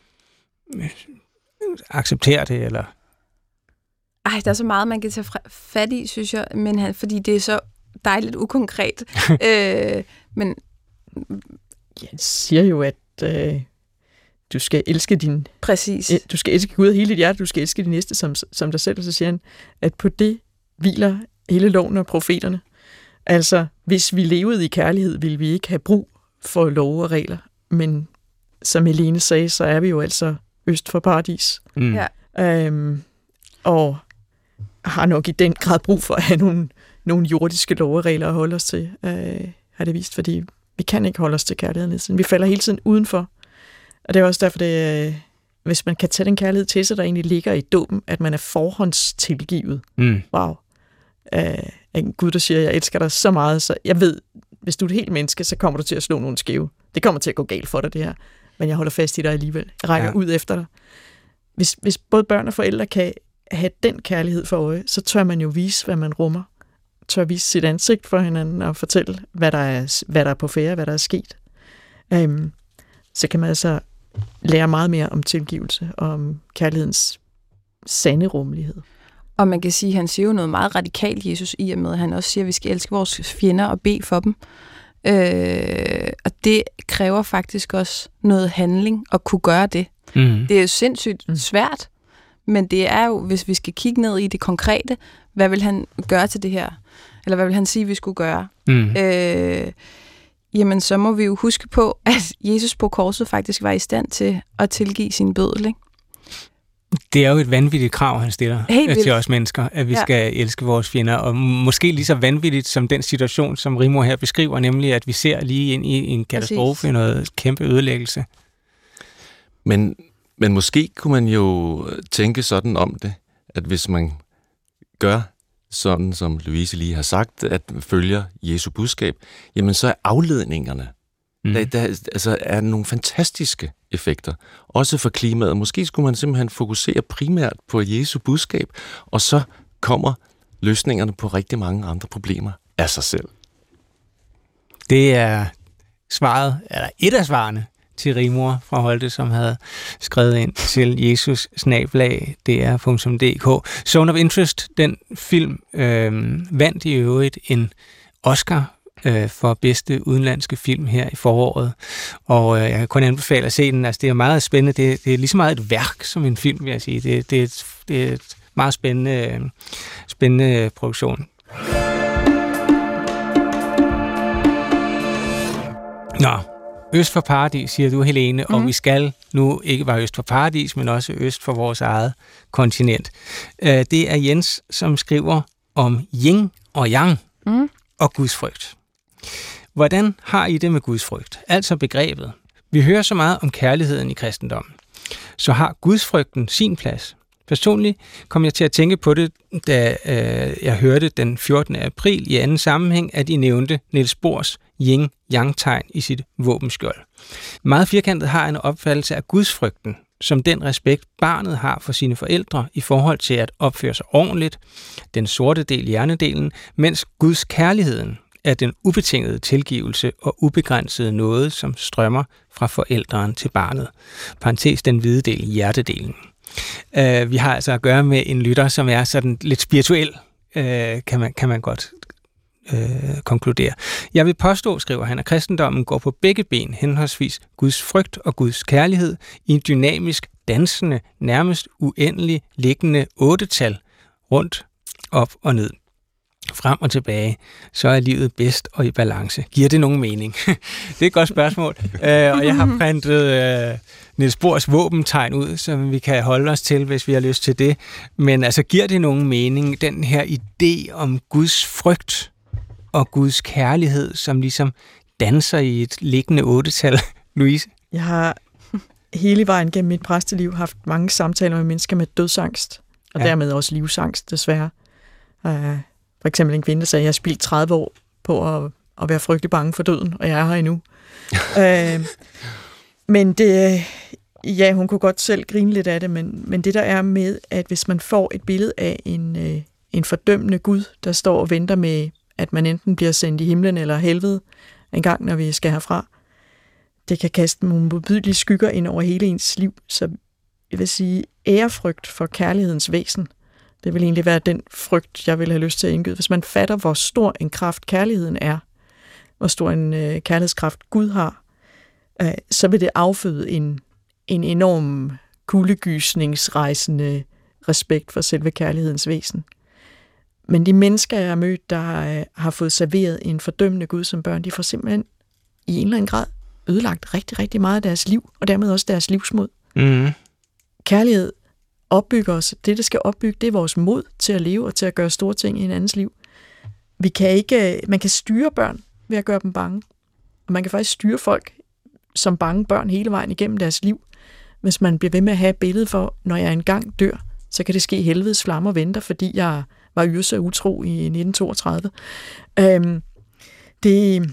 acceptere det, eller? Ej, der er så meget, man kan tage fat i, synes jeg, men han, fordi det er så dejligt ukonkret. øh, men jeg siger jo, at øh, du skal elske din... Præcis. Øh, du skal elske Gud af hele dit hjerte, du skal elske din næste som, som dig selv, og så siger han, at på det hviler hele loven og profeterne. Altså, hvis vi levede i kærlighed, ville vi ikke have brug for love og regler, men som Helene sagde, så er vi jo altså øst for paradis. Mm. Ja. Øhm, og har nok i den grad brug for at have nogle, nogle jordiske loveregler at holde os til, øh, har det vist, fordi vi kan ikke holde os til kærligheden. Vi falder hele tiden udenfor. Og det er også derfor, det, øh, hvis man kan tage den kærlighed til sig, der egentlig ligger i dåben, at man er forhåndstilgivet. Mm. Wow. Øh, en Gud, der siger, jeg elsker dig så meget, så jeg ved, hvis du er et helt menneske, så kommer du til at slå nogle skæve. Det kommer til at gå galt for dig, det her. Men jeg holder fast i dig alligevel. Jeg rækker ja. ud efter dig. Hvis, hvis både børn og forældre kan have den kærlighed for øje, så tør man jo vise, hvad man rummer. Tør vise sit ansigt for hinanden og fortælle, hvad der er, hvad der er på færde, hvad der er sket. Um, så kan man altså lære meget mere om tilgivelse og om kærlighedens sande rummelighed. Og man kan sige, at han siger jo noget meget radikalt, Jesus, i og med, at han også siger, at vi skal elske vores fjender og bede for dem. Øh, og det kræver faktisk også noget handling at kunne gøre det. Mm. Det er jo sindssygt mm. svært, men det er jo, hvis vi skal kigge ned i det konkrete, hvad vil han gøre til det her? Eller hvad vil han sige, vi skulle gøre? Mm. Øh, jamen, så må vi jo huske på, at Jesus på korset faktisk var i stand til at tilgive sin bøddel, ikke? Det er jo et vanvittigt krav, han stiller til os mennesker, at vi ja. skal elske vores fjender, og måske lige så vanvittigt som den situation, som Rigmor her beskriver, nemlig at vi ser lige ind i en katastrofe, Præcis. noget kæmpe ødelæggelse. Men, men måske kunne man jo tænke sådan om det, at hvis man gør sådan, som Louise lige har sagt, at følger Jesu budskab, jamen så er afledningerne, mm. der, der altså er nogle fantastiske effekter, også for klimaet. Måske skulle man simpelthen fokusere primært på Jesu budskab, og så kommer løsningerne på rigtig mange andre problemer af sig selv. Det er svaret, eller et af svarene til Rigmor fra Holte, som havde skrevet ind til Jesus snabel-a d r punktum d k. Zone of Interest, den film, øh, vandt i øvrigt en Oscar for bedste udenlandske film her i foråret. Og øh, jeg kan kun anbefale at se den. Altså, det er meget spændende. Det, det er lige så meget et værk som en film, vil jeg sige. Det, det, er, et, det er et meget spændende, spændende produktion. Nå, øst for paradis, siger du, Helene, mm. og vi skal nu ikke bare øst for paradis, men også øst for vores eget kontinent. Det er Jens, som skriver om yin og yang mm. og gudsfrygt. Hvordan har I det med Guds frygt? Altså begrebet. Vi hører så meget om kærligheden i kristendommen. Så har Guds frygten sin plads? Personligt kom jeg til at tænke på det, da øh, jeg hørte den fjortende april i anden sammenhæng, at I nævnte Niels Bohrs yin-yang-tegn i sit våbenskjold. Meget firkantet har en opfattelse af Guds frygten, som den respekt, barnet har for sine forældre i forhold til at opføre sig ordentligt, den sorte del, hjernedelen, mens Guds kærligheden er den ubetingede tilgivelse og ubegrænsede nåde, som strømmer fra forældren til barnet. Parentes den hvide del, hjertedelen. Uh, vi har altså at gøre med en lytter, som er sådan lidt spirituel, uh, kan, man, kan man godt uh, konkludere. Jeg vil påstå, skriver han, at kristendommen går på begge ben, henholdsvis Guds frygt og Guds kærlighed, i en dynamisk, dansende, nærmest uendelig liggende ottetal rundt, op og ned. Frem og tilbage, så er livet bedst og i balance. Giver det nogen mening? Det er et godt spørgsmål. uh, og jeg har printet uh, Niels Bohrs våbentegn ud, som vi kan holde os til, hvis vi har lyst til det. Men altså, giver det nogen mening, den her idé om Guds frygt og Guds kærlighed, som ligesom danser i et liggende ottetal? Louise? Jeg har hele vejen gennem mit præsteliv haft mange samtaler med mennesker med dødsangst, og ja. dermed også livsangst, desværre. Uh, For eksempel en kvinde, der sagde, at jeg har spildt tredive år på at, at være frygtelig bange for døden, og jeg er her endnu. øh, men det, ja, hun kunne godt selv grine lidt af det, men, men det der er med, at hvis man får et billede af en, øh, en fordømmende Gud, der står og venter med, at man enten bliver sendt i himlen eller helvede en gang, når vi skal herfra, det kan kaste nogle modbydelige skygger ind over hele ens liv. Så jeg vil sige, ærefrygt for kærlighedens væsen, det vil egentlig være den frygt, jeg vil have lyst til at indgyde. Hvis man fatter, hvor stor en kraft kærligheden er, hvor stor en øh, kærlighedskraft Gud har, øh, så vil det afføde en, en enorm kuldegysningsrejsende respekt for selve kærlighedens væsen. Men de mennesker, jeg har mødt, der øh, har fået serveret en fordømmende Gud som børn, de får simpelthen i en eller anden grad ødelagt rigtig, rigtig meget af deres liv, og dermed også deres livsmod. Mm. Kærlighed opbygger os. Det, der skal opbygge, det er vores mod til at leve og til at gøre store ting i en andens liv. Vi kan ikke, man kan styre børn ved at gøre dem bange. Og man kan faktisk styre folk som bange børn hele vejen igennem deres liv. Hvis man bliver ved med at have et billede for, når jeg engang dør, så kan det ske helvedes flammer venter, fordi jeg var yrse utro i nitten toogtredive. Øhm, det,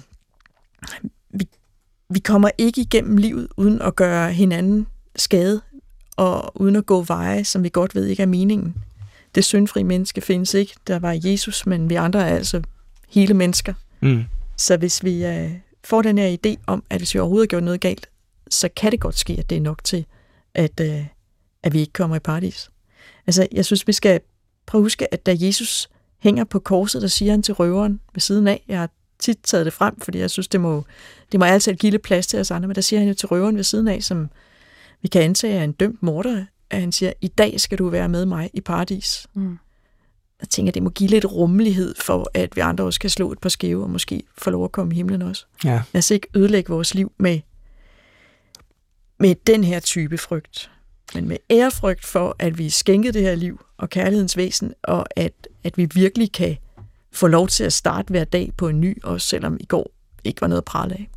vi, vi kommer ikke igennem livet uden at gøre hinanden skade, og uden at gå veje, som vi godt ved ikke er meningen. Det syndfri menneske findes ikke. Der var Jesus, men vi andre er altså hele mennesker. Mm. Så hvis vi uh, får den her idé om, at hvis vi overhovedet har gjort noget galt, så kan det godt ske, at det er nok til, at, uh, at vi ikke kommer i paradis. Altså, jeg synes, vi skal prøve at huske, at da Jesus hænger på korset, der siger han til røveren ved siden af, jeg har tit taget det frem, fordi jeg synes, det må, det må altid give lidt plads til os andre, men der siger han jo til røveren ved siden af, som vi kan antage, at en dømt morder, at han siger, i dag skal du være med mig i paradis. Mm. Jeg tænker, det må give lidt rummelighed for, at vi andre også kan slå et par skæve, og måske få lov at komme i himlen også. Ja. Lad os ikke ødelægge vores liv med, med den her type frygt, men med ærefrygt for, at vi skænker det her liv og kærlighedens væsen, og at, at vi virkelig kan få lov til at starte hver dag på en ny, også selvom i går ikke var noget at prale af.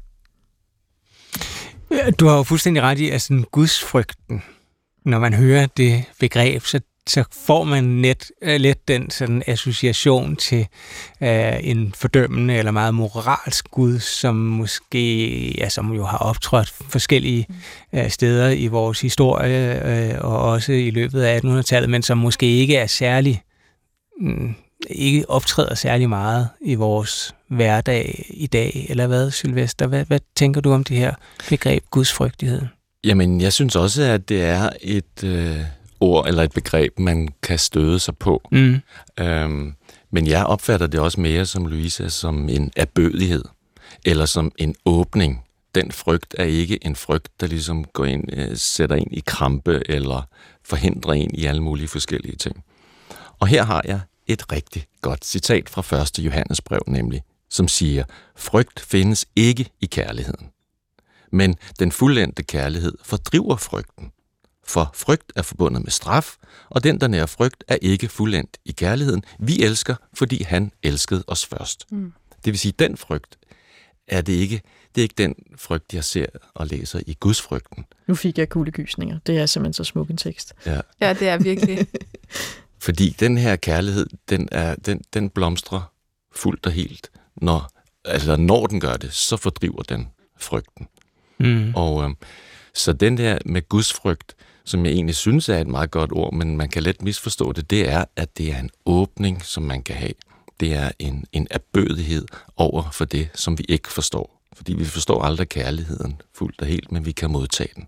Du har jo fuldstændig ret i, at sådan gudsfrygten, når man hører det begreb, så, så får man net, let den sådan association til uh, en fordømmende eller meget moralsk Gud, som måske, ja, som jo har optrådt forskellige uh, steder i vores historie, uh, og også i løbet af attenhundredetallet, men som måske ikke er særlig, mm, ikke optræder særlig meget i vores hverdag i dag, eller hvad, Sylvester? Hvad, hvad tænker du om det her begreb gudsfrygtighed? Jamen, jeg synes også, at det er et øh, ord eller et begreb, man kan støde sig på. Mm. Øhm, men jeg opfatter det også mere som Louise, som en erbødighed, eller som en åbning. Den frygt er ikke en frygt, der ligesom går ind, øh, sætter en i krampe, eller forhindrer en i alle mulige forskellige ting. Og her har jeg et rigtig godt citat fra første Johannesbrev, nemlig, som siger, frygt findes ikke i kærligheden. Men den fuldendte kærlighed fordriver frygten. For frygt er forbundet med straf, og den, der nærer frygt, er ikke fuldendt i kærligheden. Vi elsker, fordi han elskede os først. Mm. Det vil sige, den frygt er det ikke, det er ikke den frygt, jeg ser og læser i Guds frygten. Nu fik jeg kuldegysninger. Det er simpelthen så smuk en tekst. Ja, ja det er virkelig. Fordi den her kærlighed, den, er, den, den blomstrer fuldt og helt. Når, altså når den gør det, så fordriver den frygten. Mm. Og øh, så den der med Guds frygt, som jeg egentlig synes er et meget godt ord, men man kan let misforstå det, det er, at det er en åbning, som man kan have. Det er en, en erbødighed over for det, som vi ikke forstår. Fordi vi forstår aldrig kærligheden fuldt og helt, men vi kan modtage den.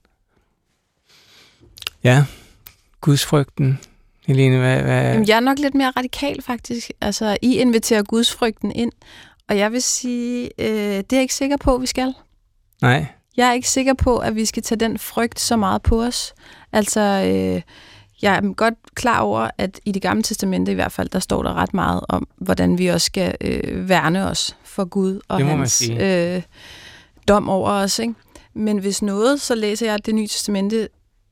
Ja, gudsfrygten. Helene, hvad... hvad... Jamen, jeg er nok lidt mere radikal, faktisk. Altså, I inviterer gudsfrygten ind, og jeg vil sige, øh, det er jeg ikke sikker på, vi skal. Nej. Jeg er ikke sikker på, at vi skal tage den frygt så meget på os. Altså, øh, jeg er godt klar over, at i Det Gamle Testamente i hvert fald, der står der ret meget om, hvordan vi også skal øh, værne os for Gud og hans øh, dom over os. Ikke? Men hvis noget, så læser jeg Det Nye Testamente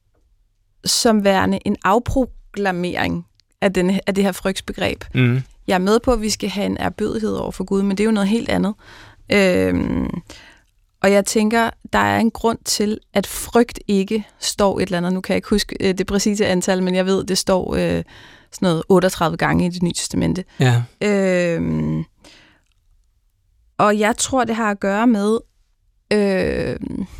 som værende en afproklamering af, den, af det her frygtsbegreb. Mm. Jeg er med på, at vi skal have en erbødighed over for Gud, men det er jo noget helt andet. Øhm, og jeg tænker, der er en grund til, at frygt ikke står et eller andet. Nu kan jeg ikke huske øh, det præcise antal, men jeg ved, det står øh, sådan noget otteogtredive gange i Det Nye Testamente. Ja. Øhm, og jeg tror, det har at gøre med, øh,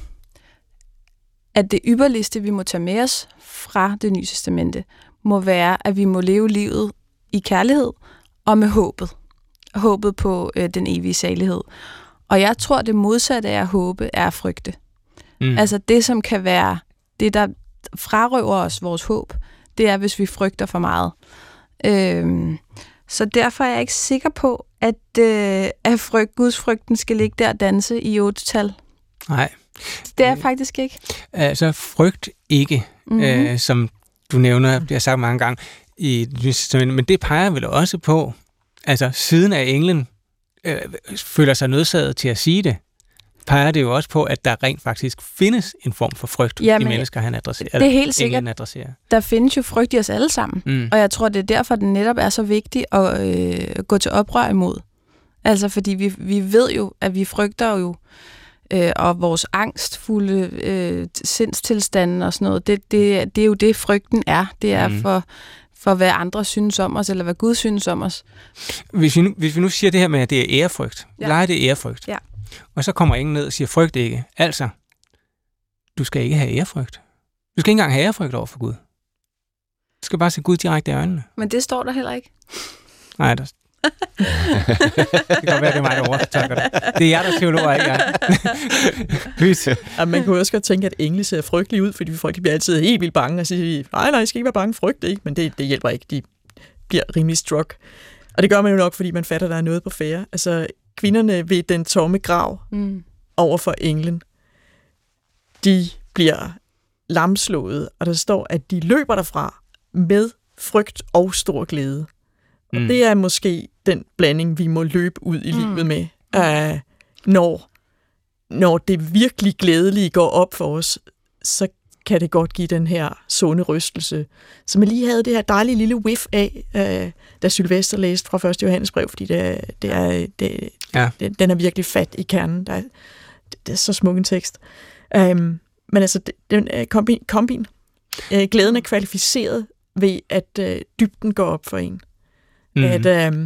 at det ypperligste, vi må tage med os fra Det Nye Testamente, må være, at vi må leve livet i kærlighed og med håbet. Håbet på øh, den evige salighed. Og jeg tror, det modsatte af at håbe er at frygte. Mm. Altså det, som kan være det, der frarøver os vores håb, det er, hvis vi frygter for meget. Øhm, så derfor er jeg ikke sikker på, at, øh, at frygt, gudsfrygten skal ligge der og danse i otte-tal. Nej. Det er jeg faktisk ikke. Altså frygt ikke, mm-hmm. øh, som du nævner, bliver sagt mange gange i Det Nye Testamente, men det peger vel også på, altså siden af englen øh, føler sig nødsaget til at sige det, peger det jo også på, at der rent faktisk findes en form for frygt i mennesker, han adresserer. Det er helt sikkert. Adresserer. Der findes jo frygt i os alle sammen, mm. og jeg tror, det er derfor, det netop er så vigtigt at øh, gå til oprør imod. Altså, fordi vi, vi ved jo, at vi frygter jo, øh, og vores angstfulde øh, sindstilstande og sådan noget, det, det, det er jo det, frygten er. Det er mm. for... for hvad andre synes om os, eller hvad Gud synes om os. Hvis vi nu, hvis vi nu siger det her med, at det er ærefrygt. Ja. Leger det ærefrygt. Ja. Og så kommer ingen ned og siger, frygt ikke. Altså, du skal ikke have ærefrygt. Du skal ikke engang have ærefrygt over for Gud. Du skal bare se Gud direkte i øjnene. Men det står der heller ikke. Nej, der... det kan godt være, det er mig, der overfortolker det. Det er jeg, der er teologer, ikke jeg. Ja, man kunne også godt tænke, at engle ser frygtelige ud, fordi folk bliver altid helt vildt bange og siger, nej, nej, I skal ikke være bange, frygt ikke. Men det, det hjælper ikke. De bliver rimelig struck. Og det gør man jo nok, fordi man fatter, at der er noget på færre. Altså, kvinderne ved den tomme grav mm. over for englen, de bliver lamslået, og der står, at de løber derfra med frygt og stor glæde. Og mm. det er måske den blanding, vi må løbe ud i mm. livet med, uh, når, når det virkelig glædelige går op for os, så kan det godt give den her sunde rystelse, som jeg lige havde det her dejlige lille whiff af, uh, da Sylvester læste fra første Johannes brev, fordi det, det er, det, ja. det, den er virkelig fat i kernen. Der er, det, det er så smuk en tekst. Um, men altså, den uh, kombin, kombin. Uh, glæden er kvalificeret ved, at uh, dybden går op for en. Mm. At, øhm,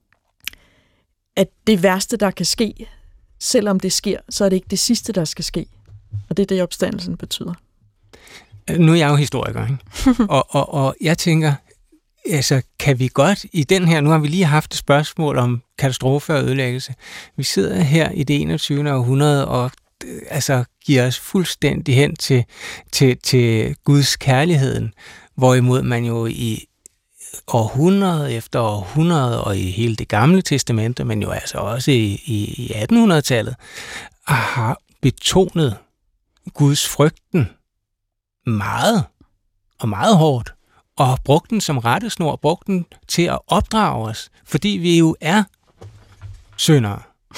at det værste, der kan ske, selvom det sker, så er det ikke det sidste, der skal ske. Og det er det, opstandelsen betyder. Nu er jeg jo historiker, ikke? og, og, og jeg tænker, altså, kan vi godt i den her, nu har vi lige haft et spørgsmål om katastrofe og ødelæggelse. Vi sidder her i det enogtyvende århundrede og altså, giver os fuldstændig hen til, til, til Guds kærligheden, hvorimod man jo i århundrede efter århundrede og i hele det gamle testamente, men jo altså også i, i, i attenhundredetallet, har betonet Guds frygten meget og meget hårdt, og har brugt den som rettesnor, brugt den til at opdrage os, fordi vi jo er syndere.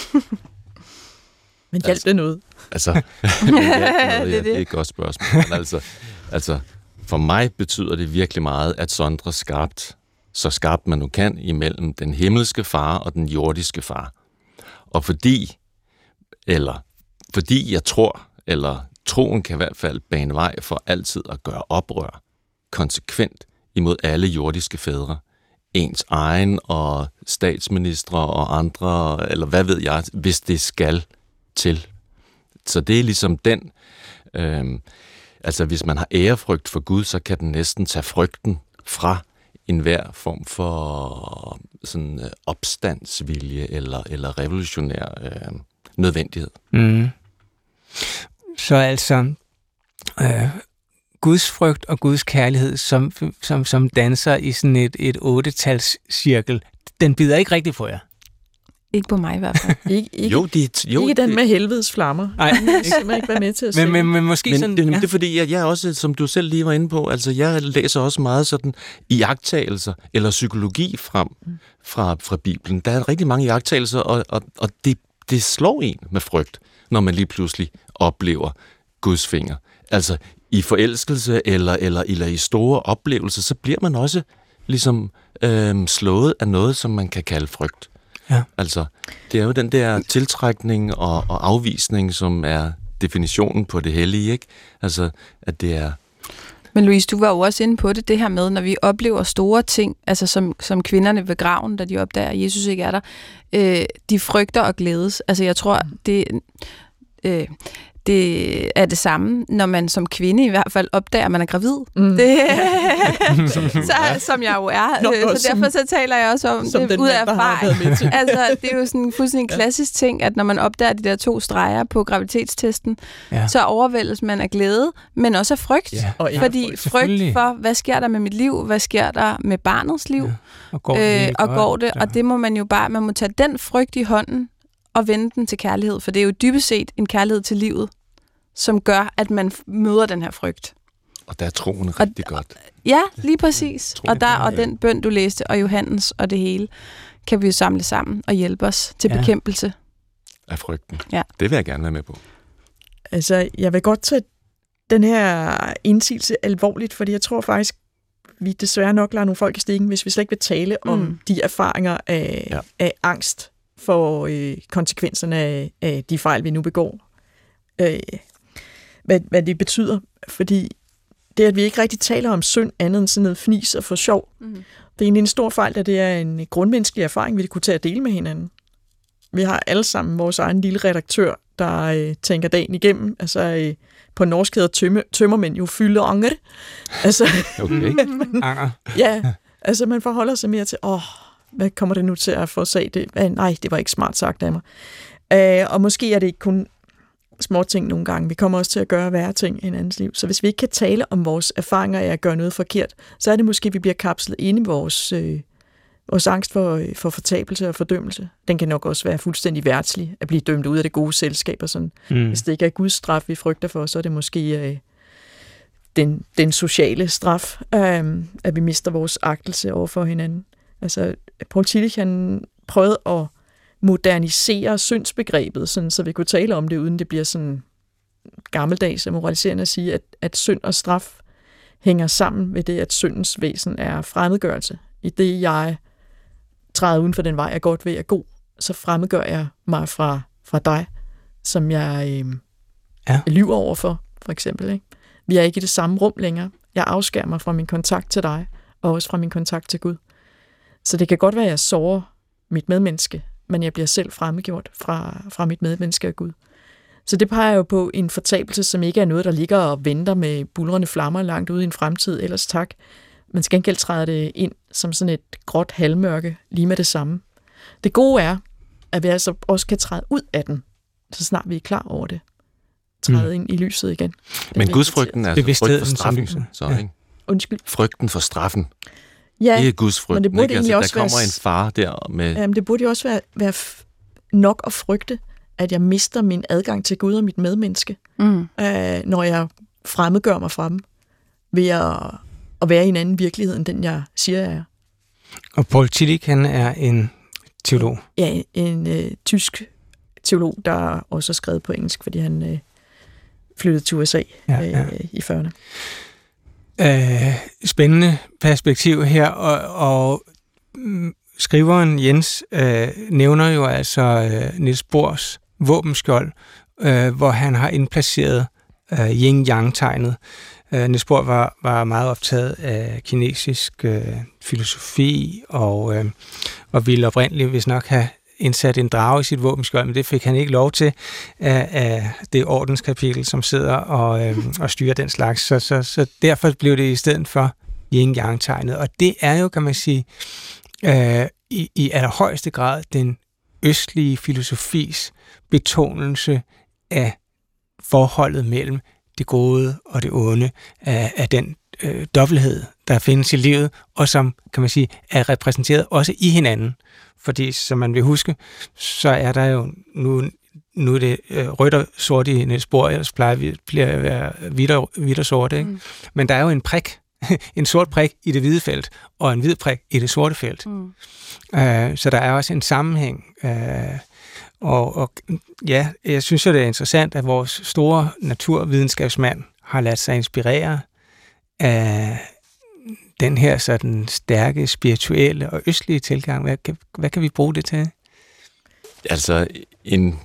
Men hjælp det noget? Altså, men hjælp det noget, ja, det er et godt spørgsmål. Men altså, altså for mig betyder det virkelig meget, at sondre skarpt, så skarpt man nu kan, imellem den himmelske far og den jordiske far. Og fordi eller fordi jeg tror, eller troen kan i hvert fald bane vej for altid at gøre oprør konsekvent imod alle jordiske fædre. Ens egen og statsministre og andre, eller hvad ved jeg, hvis det skal til. Så det er ligesom den, øh, altså hvis man har ærefrygt for Gud, så kan den næsten tage frygten fra enhver form for sådan øh, opstandsvilje eller, eller revolutionær øh, nødvendighed. Mm. Så altså øh, Guds frygt og Guds kærlighed, som, som, som danser i sådan et, et otte-tals-cirkel, den bider ikke rigtigt på jer? Ikke på mig i hvert fald. ikke, ikke, jo, de, jo, ikke den med helvedes flammer. Nej, jeg kan simpelthen ikke være med til at se. Men, men, men måske men sådan... Det, ja. det er fordi, at jeg også, som du selv lige var inde på, altså jeg læser også meget sådan iagttagelser eller psykologi frem fra, fra Bibelen. Der er rigtig mange iagttagelser, og, og, og det, det slår en med frygt, når man lige pludselig oplever Guds finger. Altså i forelskelse eller, eller, eller i store oplevelser, så bliver man også ligesom øh, slået af noget, som man kan kalde frygt. Ja. Altså, det er jo den der tiltrækning og, og afvisning, som er definitionen på det hellige, ikke? Altså, at det er... Men Louise, du var jo også inde på det, det her med, når vi oplever store ting, altså som, som kvinderne ved graven, da de opdager, at Jesus ikke er der, øh, de frygter og glædes. Altså, jeg tror, det... Øh, Det er det samme, når man som kvinde i hvert fald opdager, at man er gravid. Mm. Det, så, som jeg jo er. Nå, så som, derfor så taler jeg også om det ud af erfaring. Altså, det er jo sådan en fuldstændig klassisk ting, at når man opdager de der to streger på graviditetstesten, ja. så overvældes man af glæde, men også af frygt. Ja. Fordi frygt, frygt for, hvad sker der med mit liv? Hvad sker der med barnets liv? Ja. Og går det? Øh, og, går det og det må man jo bare, man må tage den frygt i hånden, og vende den til kærlighed, for det er jo dybest set en kærlighed til livet, som gør, at man møder den her frygt. Og der er troen rigtig og, godt. Ja, lige præcis. Og der og den bøn, du læste, og Johannes og det hele, kan vi jo samle sammen og hjælpe os til ja. bekæmpelse. Af frygten. Ja. Det vil jeg gerne være med på. Altså, jeg vil godt tage den her indsigelse alvorligt, fordi jeg tror faktisk, vi desværre nok lader nogle folk i stikken, hvis vi slet ikke vil tale mm. om de erfaringer af, ja. af angst, for øh, konsekvenserne af, af de fejl, vi nu begår. Øh, hvad, hvad det betyder. Fordi det, at vi ikke rigtig taler om synd andet end sådan noget fnis og for sjov, mm. det er egentlig en stor fejl, at det er en grundmenneskelig erfaring, vi kunne tage at dele med hinanden. Vi har alle sammen vores egen lille redaktør, der øh, tænker dagen igennem. Altså øh, på norsk hedder tømme, tømmermænd jo fylde anger. Altså, okay. Anger. Ja, altså man forholder sig mere til, åh, hvad kommer det nu til at få sag? Det? Nej, det var ikke smart sagt af mig. Øh, og måske er det ikke kun små ting nogle gange. Vi kommer også til at gøre værre ting i hinandens liv. Så hvis vi ikke kan tale om vores erfaringer af at gøre noget forkert, så er det måske, at vi bliver kapslet inde i vores, øh, vores angst for, øh, for fortabelse og fordømmelse. Den kan nok også være fuldstændig værtslig, at blive dømt ud af det gode selskab og sådan. Mm. Hvis det ikke er Guds straf, vi frygter for, så er det måske øh, den, den sociale straf, øh, at vi mister vores agtelse over for hinanden. Altså, Paul Tillich, han prøvede at modernisere syndsbegrebet, sådan, så vi kunne tale om det, uden det bliver sådan gammeldags og moraliserende at sige, at, at synd og straf hænger sammen ved det, at syndens væsen er fremmedgørelse. I det, jeg træder uden for den vej, jeg godt ved er god, så fremmedgør jeg mig fra, fra dig, som jeg øh, ja. lyver overfor, for eksempel. Ikke? Vi er ikke i det samme rum længere. Jeg afskærer mig fra min kontakt til dig, og også fra min kontakt til Gud. Så det kan godt være, at jeg sårer mit medmenneske, men jeg bliver selv fremmedgjort fra, fra mit medmenneske og Gud. Så det peger jo på en fortabelse, som ikke er noget, der ligger og venter med buldrende flammer langt ude i en fremtid, ellers tak. Men skal gengæld træder det ind som sådan et gråt halvmørke lige med det samme. Det gode er, at vi altså også kan træde ud af den, så snart vi er klar over det. Træde mm. ind i lyset igen. Det men gudsfrygten er altså frygt for straffen. Så, ja. Undskyld. Frygten for straffen. Ja, det er Guds frygt. Men det burde altså, også der kommer være, en far der med... Jamen, det burde jo også være, være nok at frygte, at jeg mister min adgang til Gud og mit medmenneske, mm. øh, når jeg fremmedgør mig fra dem, ved at, at være i en anden virkelighed, end den jeg siger, jeg er. Og Paul Tillich, han er en teolog. Ja, en øh, tysk teolog, der også har skrevet på engelsk, fordi han øh, flyttede til U S A ja, ja. Øh, i fyrrerne. Øh, spændende perspektiv her, og, og mm, skriveren Jens øh, nævner jo altså øh, Niels Bohrs våbenskjold, øh, hvor han har indplaceret øh, yin-yang-tegnet. Øh, Niels Bohr var, var meget optaget af kinesisk øh, filosofi, og, øh, og ville oprindeligt hvis nok have indsat en drage i sit våbenskjold, men det fik han ikke lov til af, af det ordenskapitel, som sidder og, øh, og styrer den slags. Så, så, så derfor blev det i stedet for yin-yang-tegnet. Og det er jo, kan man sige, øh, i, i allerhøjeste grad den østlige filosofis betonelse af forholdet mellem det gode og det onde, af, af den øh, dobbelthed, der findes i livet, og som, kan man sige, er repræsenteret også i hinanden. Fordi, som man vil huske, så er der jo nu, nu er det øh, rødt og sort i Niels Bohr, ellers plejer vi at være hvidt og, hvidt og sort, ikke? Mm. Men der er jo en prik, en sort prik i det hvide felt, og en hvid prik i det sorte felt. Mm. Øh, så der er også en sammenhæng. Øh, og, og ja, jeg synes jo, det er interessant, at vores store naturvidenskabsmand har ladet sig inspirere af den her sådan stærke, spirituelle og østlige tilgang. Hvad kan, hvad kan vi bruge det til? Altså, en,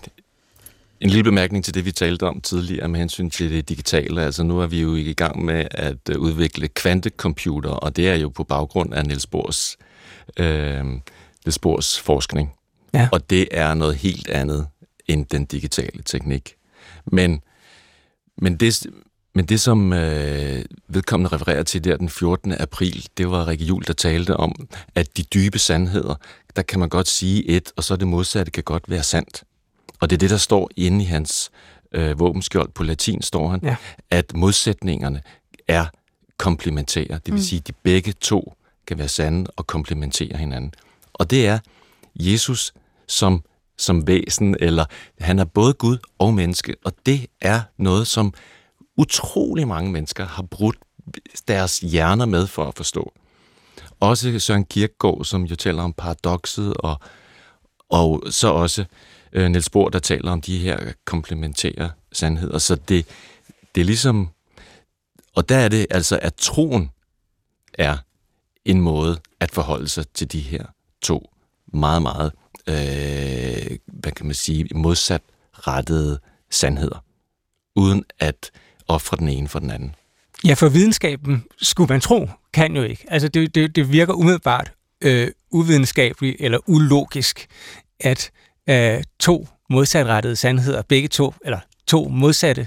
en lille bemærkning til det, vi talte om tidligere med hensyn til det digitale. Altså, nu er vi jo i gang med at udvikle kvantecomputer, og det er jo på baggrund af Niels Bohrs, øh, Niels Bohrs forskning. Ja. Og det er noget helt andet end den digitale teknik. Men, men det... Men det, som øh, vedkommende refererer til der den fjortende april, det var Rikke Juhl, der talte om, at de dybe sandheder, der kan man godt sige et, og så det modsatte kan godt være sandt. Og det er det, der står inde i hans øh, våbenskjold. På latin står han, ja. At modsætningerne er komplementære. Det vil mm. sige, at de begge to kan være sande og komplementere hinanden. Og det er Jesus som, som væsen, eller han er både Gud og menneske, og det er noget, som utrolig mange mennesker har brudt deres hjerner med for at forstå. Også Søren Kierkegaard, som jo taler om paradokset, og, og så også øh, Niels Bohr, der taler om de her komplementære sandheder. Så det, det er ligesom... Og der er det altså, at troen er en måde at forholde sig til de her to meget, meget, øh, hvad kan man sige, modsatrettede sandheder, uden at ofre den ene for den anden. Ja, for videnskaben, skulle man tro, kan jo ikke. Altså, det, det, det virker umiddelbart øh, uvidenskabeligt eller ulogisk, at øh, to modsatrettede sandheder, begge to, eller to modsatte,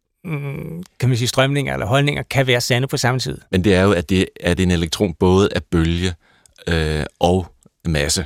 mm, kan man sige, strømninger eller holdninger, kan være sande på samme tid. Men det er jo, at, det, at en elektron både er bølge øh, og masse.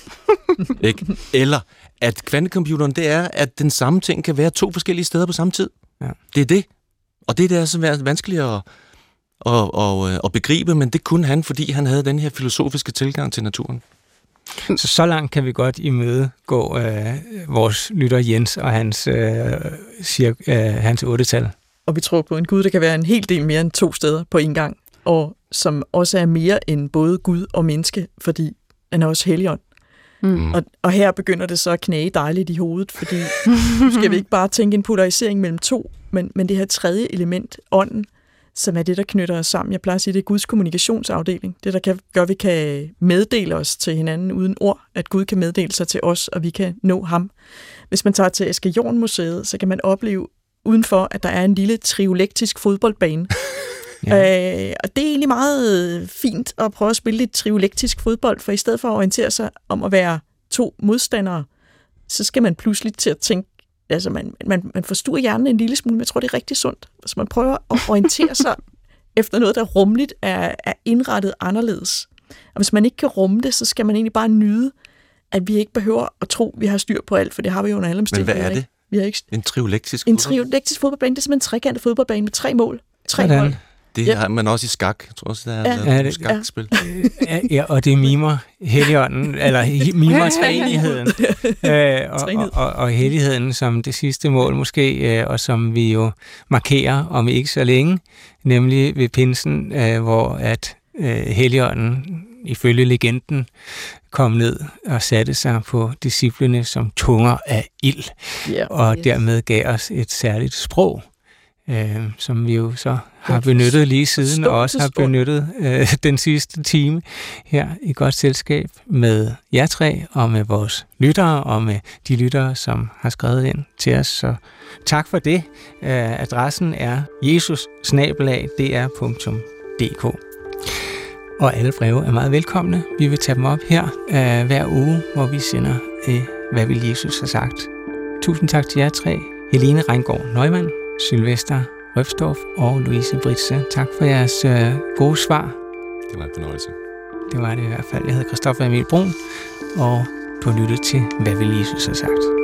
Ikke? Eller at kvantecomputeren, det er, at den samme ting kan være to forskellige steder på samme tid. Ja. Det er det. Og det er der så vanskeligt at, at, at, at begribe, men det kunne han, fordi han havde den her filosofiske tilgang til naturen. Så så langt kan vi godt imødegå øh, vores lytter Jens og hans, øh, cirka, øh, hans otte-tal. Og vi tror på en Gud, der kan være en hel del mere end to steder på en gang, og som også er mere end både Gud og menneske, fordi han er også Helligånd. Mm. Og, og her begynder det så at knage dejligt i hovedet, fordi nu skal vi ikke bare tænke en polarisering mellem to, men, men det her tredje element, ånden, som er det, der knytter os sammen. Jeg plejer at sige, det er Guds kommunikationsafdeling. Det, der kan, gør, at vi kan meddele os til hinanden uden ord, at Gud kan meddele sig til os, og vi kan nå ham. Hvis man tager til Asger Jorn Museet, så kan man opleve udenfor, at der er en lille triolektisk fodboldbane. Ja. Øh, og det er egentlig meget fint at prøve at spille lidt triolektisk fodbold, for i stedet for at orientere sig om at være to modstandere, så skal man pludselig til at tænke, altså man, man, man forstuer hjernen en lille smule, men jeg tror, det er rigtig sundt. Altså man prøver at orientere sig efter noget, der rumligt er, er indrettet anderledes. Og hvis man ikke kan rumme det, så skal man egentlig bare nyde, at vi ikke behøver at tro, at vi har styr på alt, for det har vi jo under alle omstændigheder. Men hvad er det? Vi har ikke... En triolektisk En triolektisk fodboldbane, det er simpelthen en trekantet fodboldbane med tre mål. Tre Sådan. hold. Det har man også i skak. Jeg tror også, der er ja. ja, et skakspil. Ja, ja, og det mimer Helligånden, eller mimer træenigheden. øh, og, og, og, og helligheden som det sidste mål måske, øh, og som vi jo markerer om ikke så længe, nemlig ved pinsen, øh, hvor at øh, Helligånden ifølge legenden kom ned og satte sig på disciplene som tunger af ild, yeah, og yes. dermed gav os et særligt sprog. øh, som vi jo så har benyttet lige siden, og også har benyttet øh, den sidste time her i godt selskab med jer tre, og med vores lyttere, og med de lyttere, som har skrevet ind til os. Så tak for det. Øh, adressen er jesus bindestreg d r punktum d k. Og alle breve er meget velkomne. Vi vil tage dem op her øh, hver uge, hvor vi sender, øh, hvad vil Jesus have sagt. Tusind tak til jer tre. Helene Reingård Neumann, Sylvester Røfstorff og Louise Britze. Tak for jeres øh, gode svar. Det var en fornøjelse. Det var det i hvert fald. Jeg hedder Christoffer Emil Brun, og du har lyttet til, hvad vil Jesus have sagt.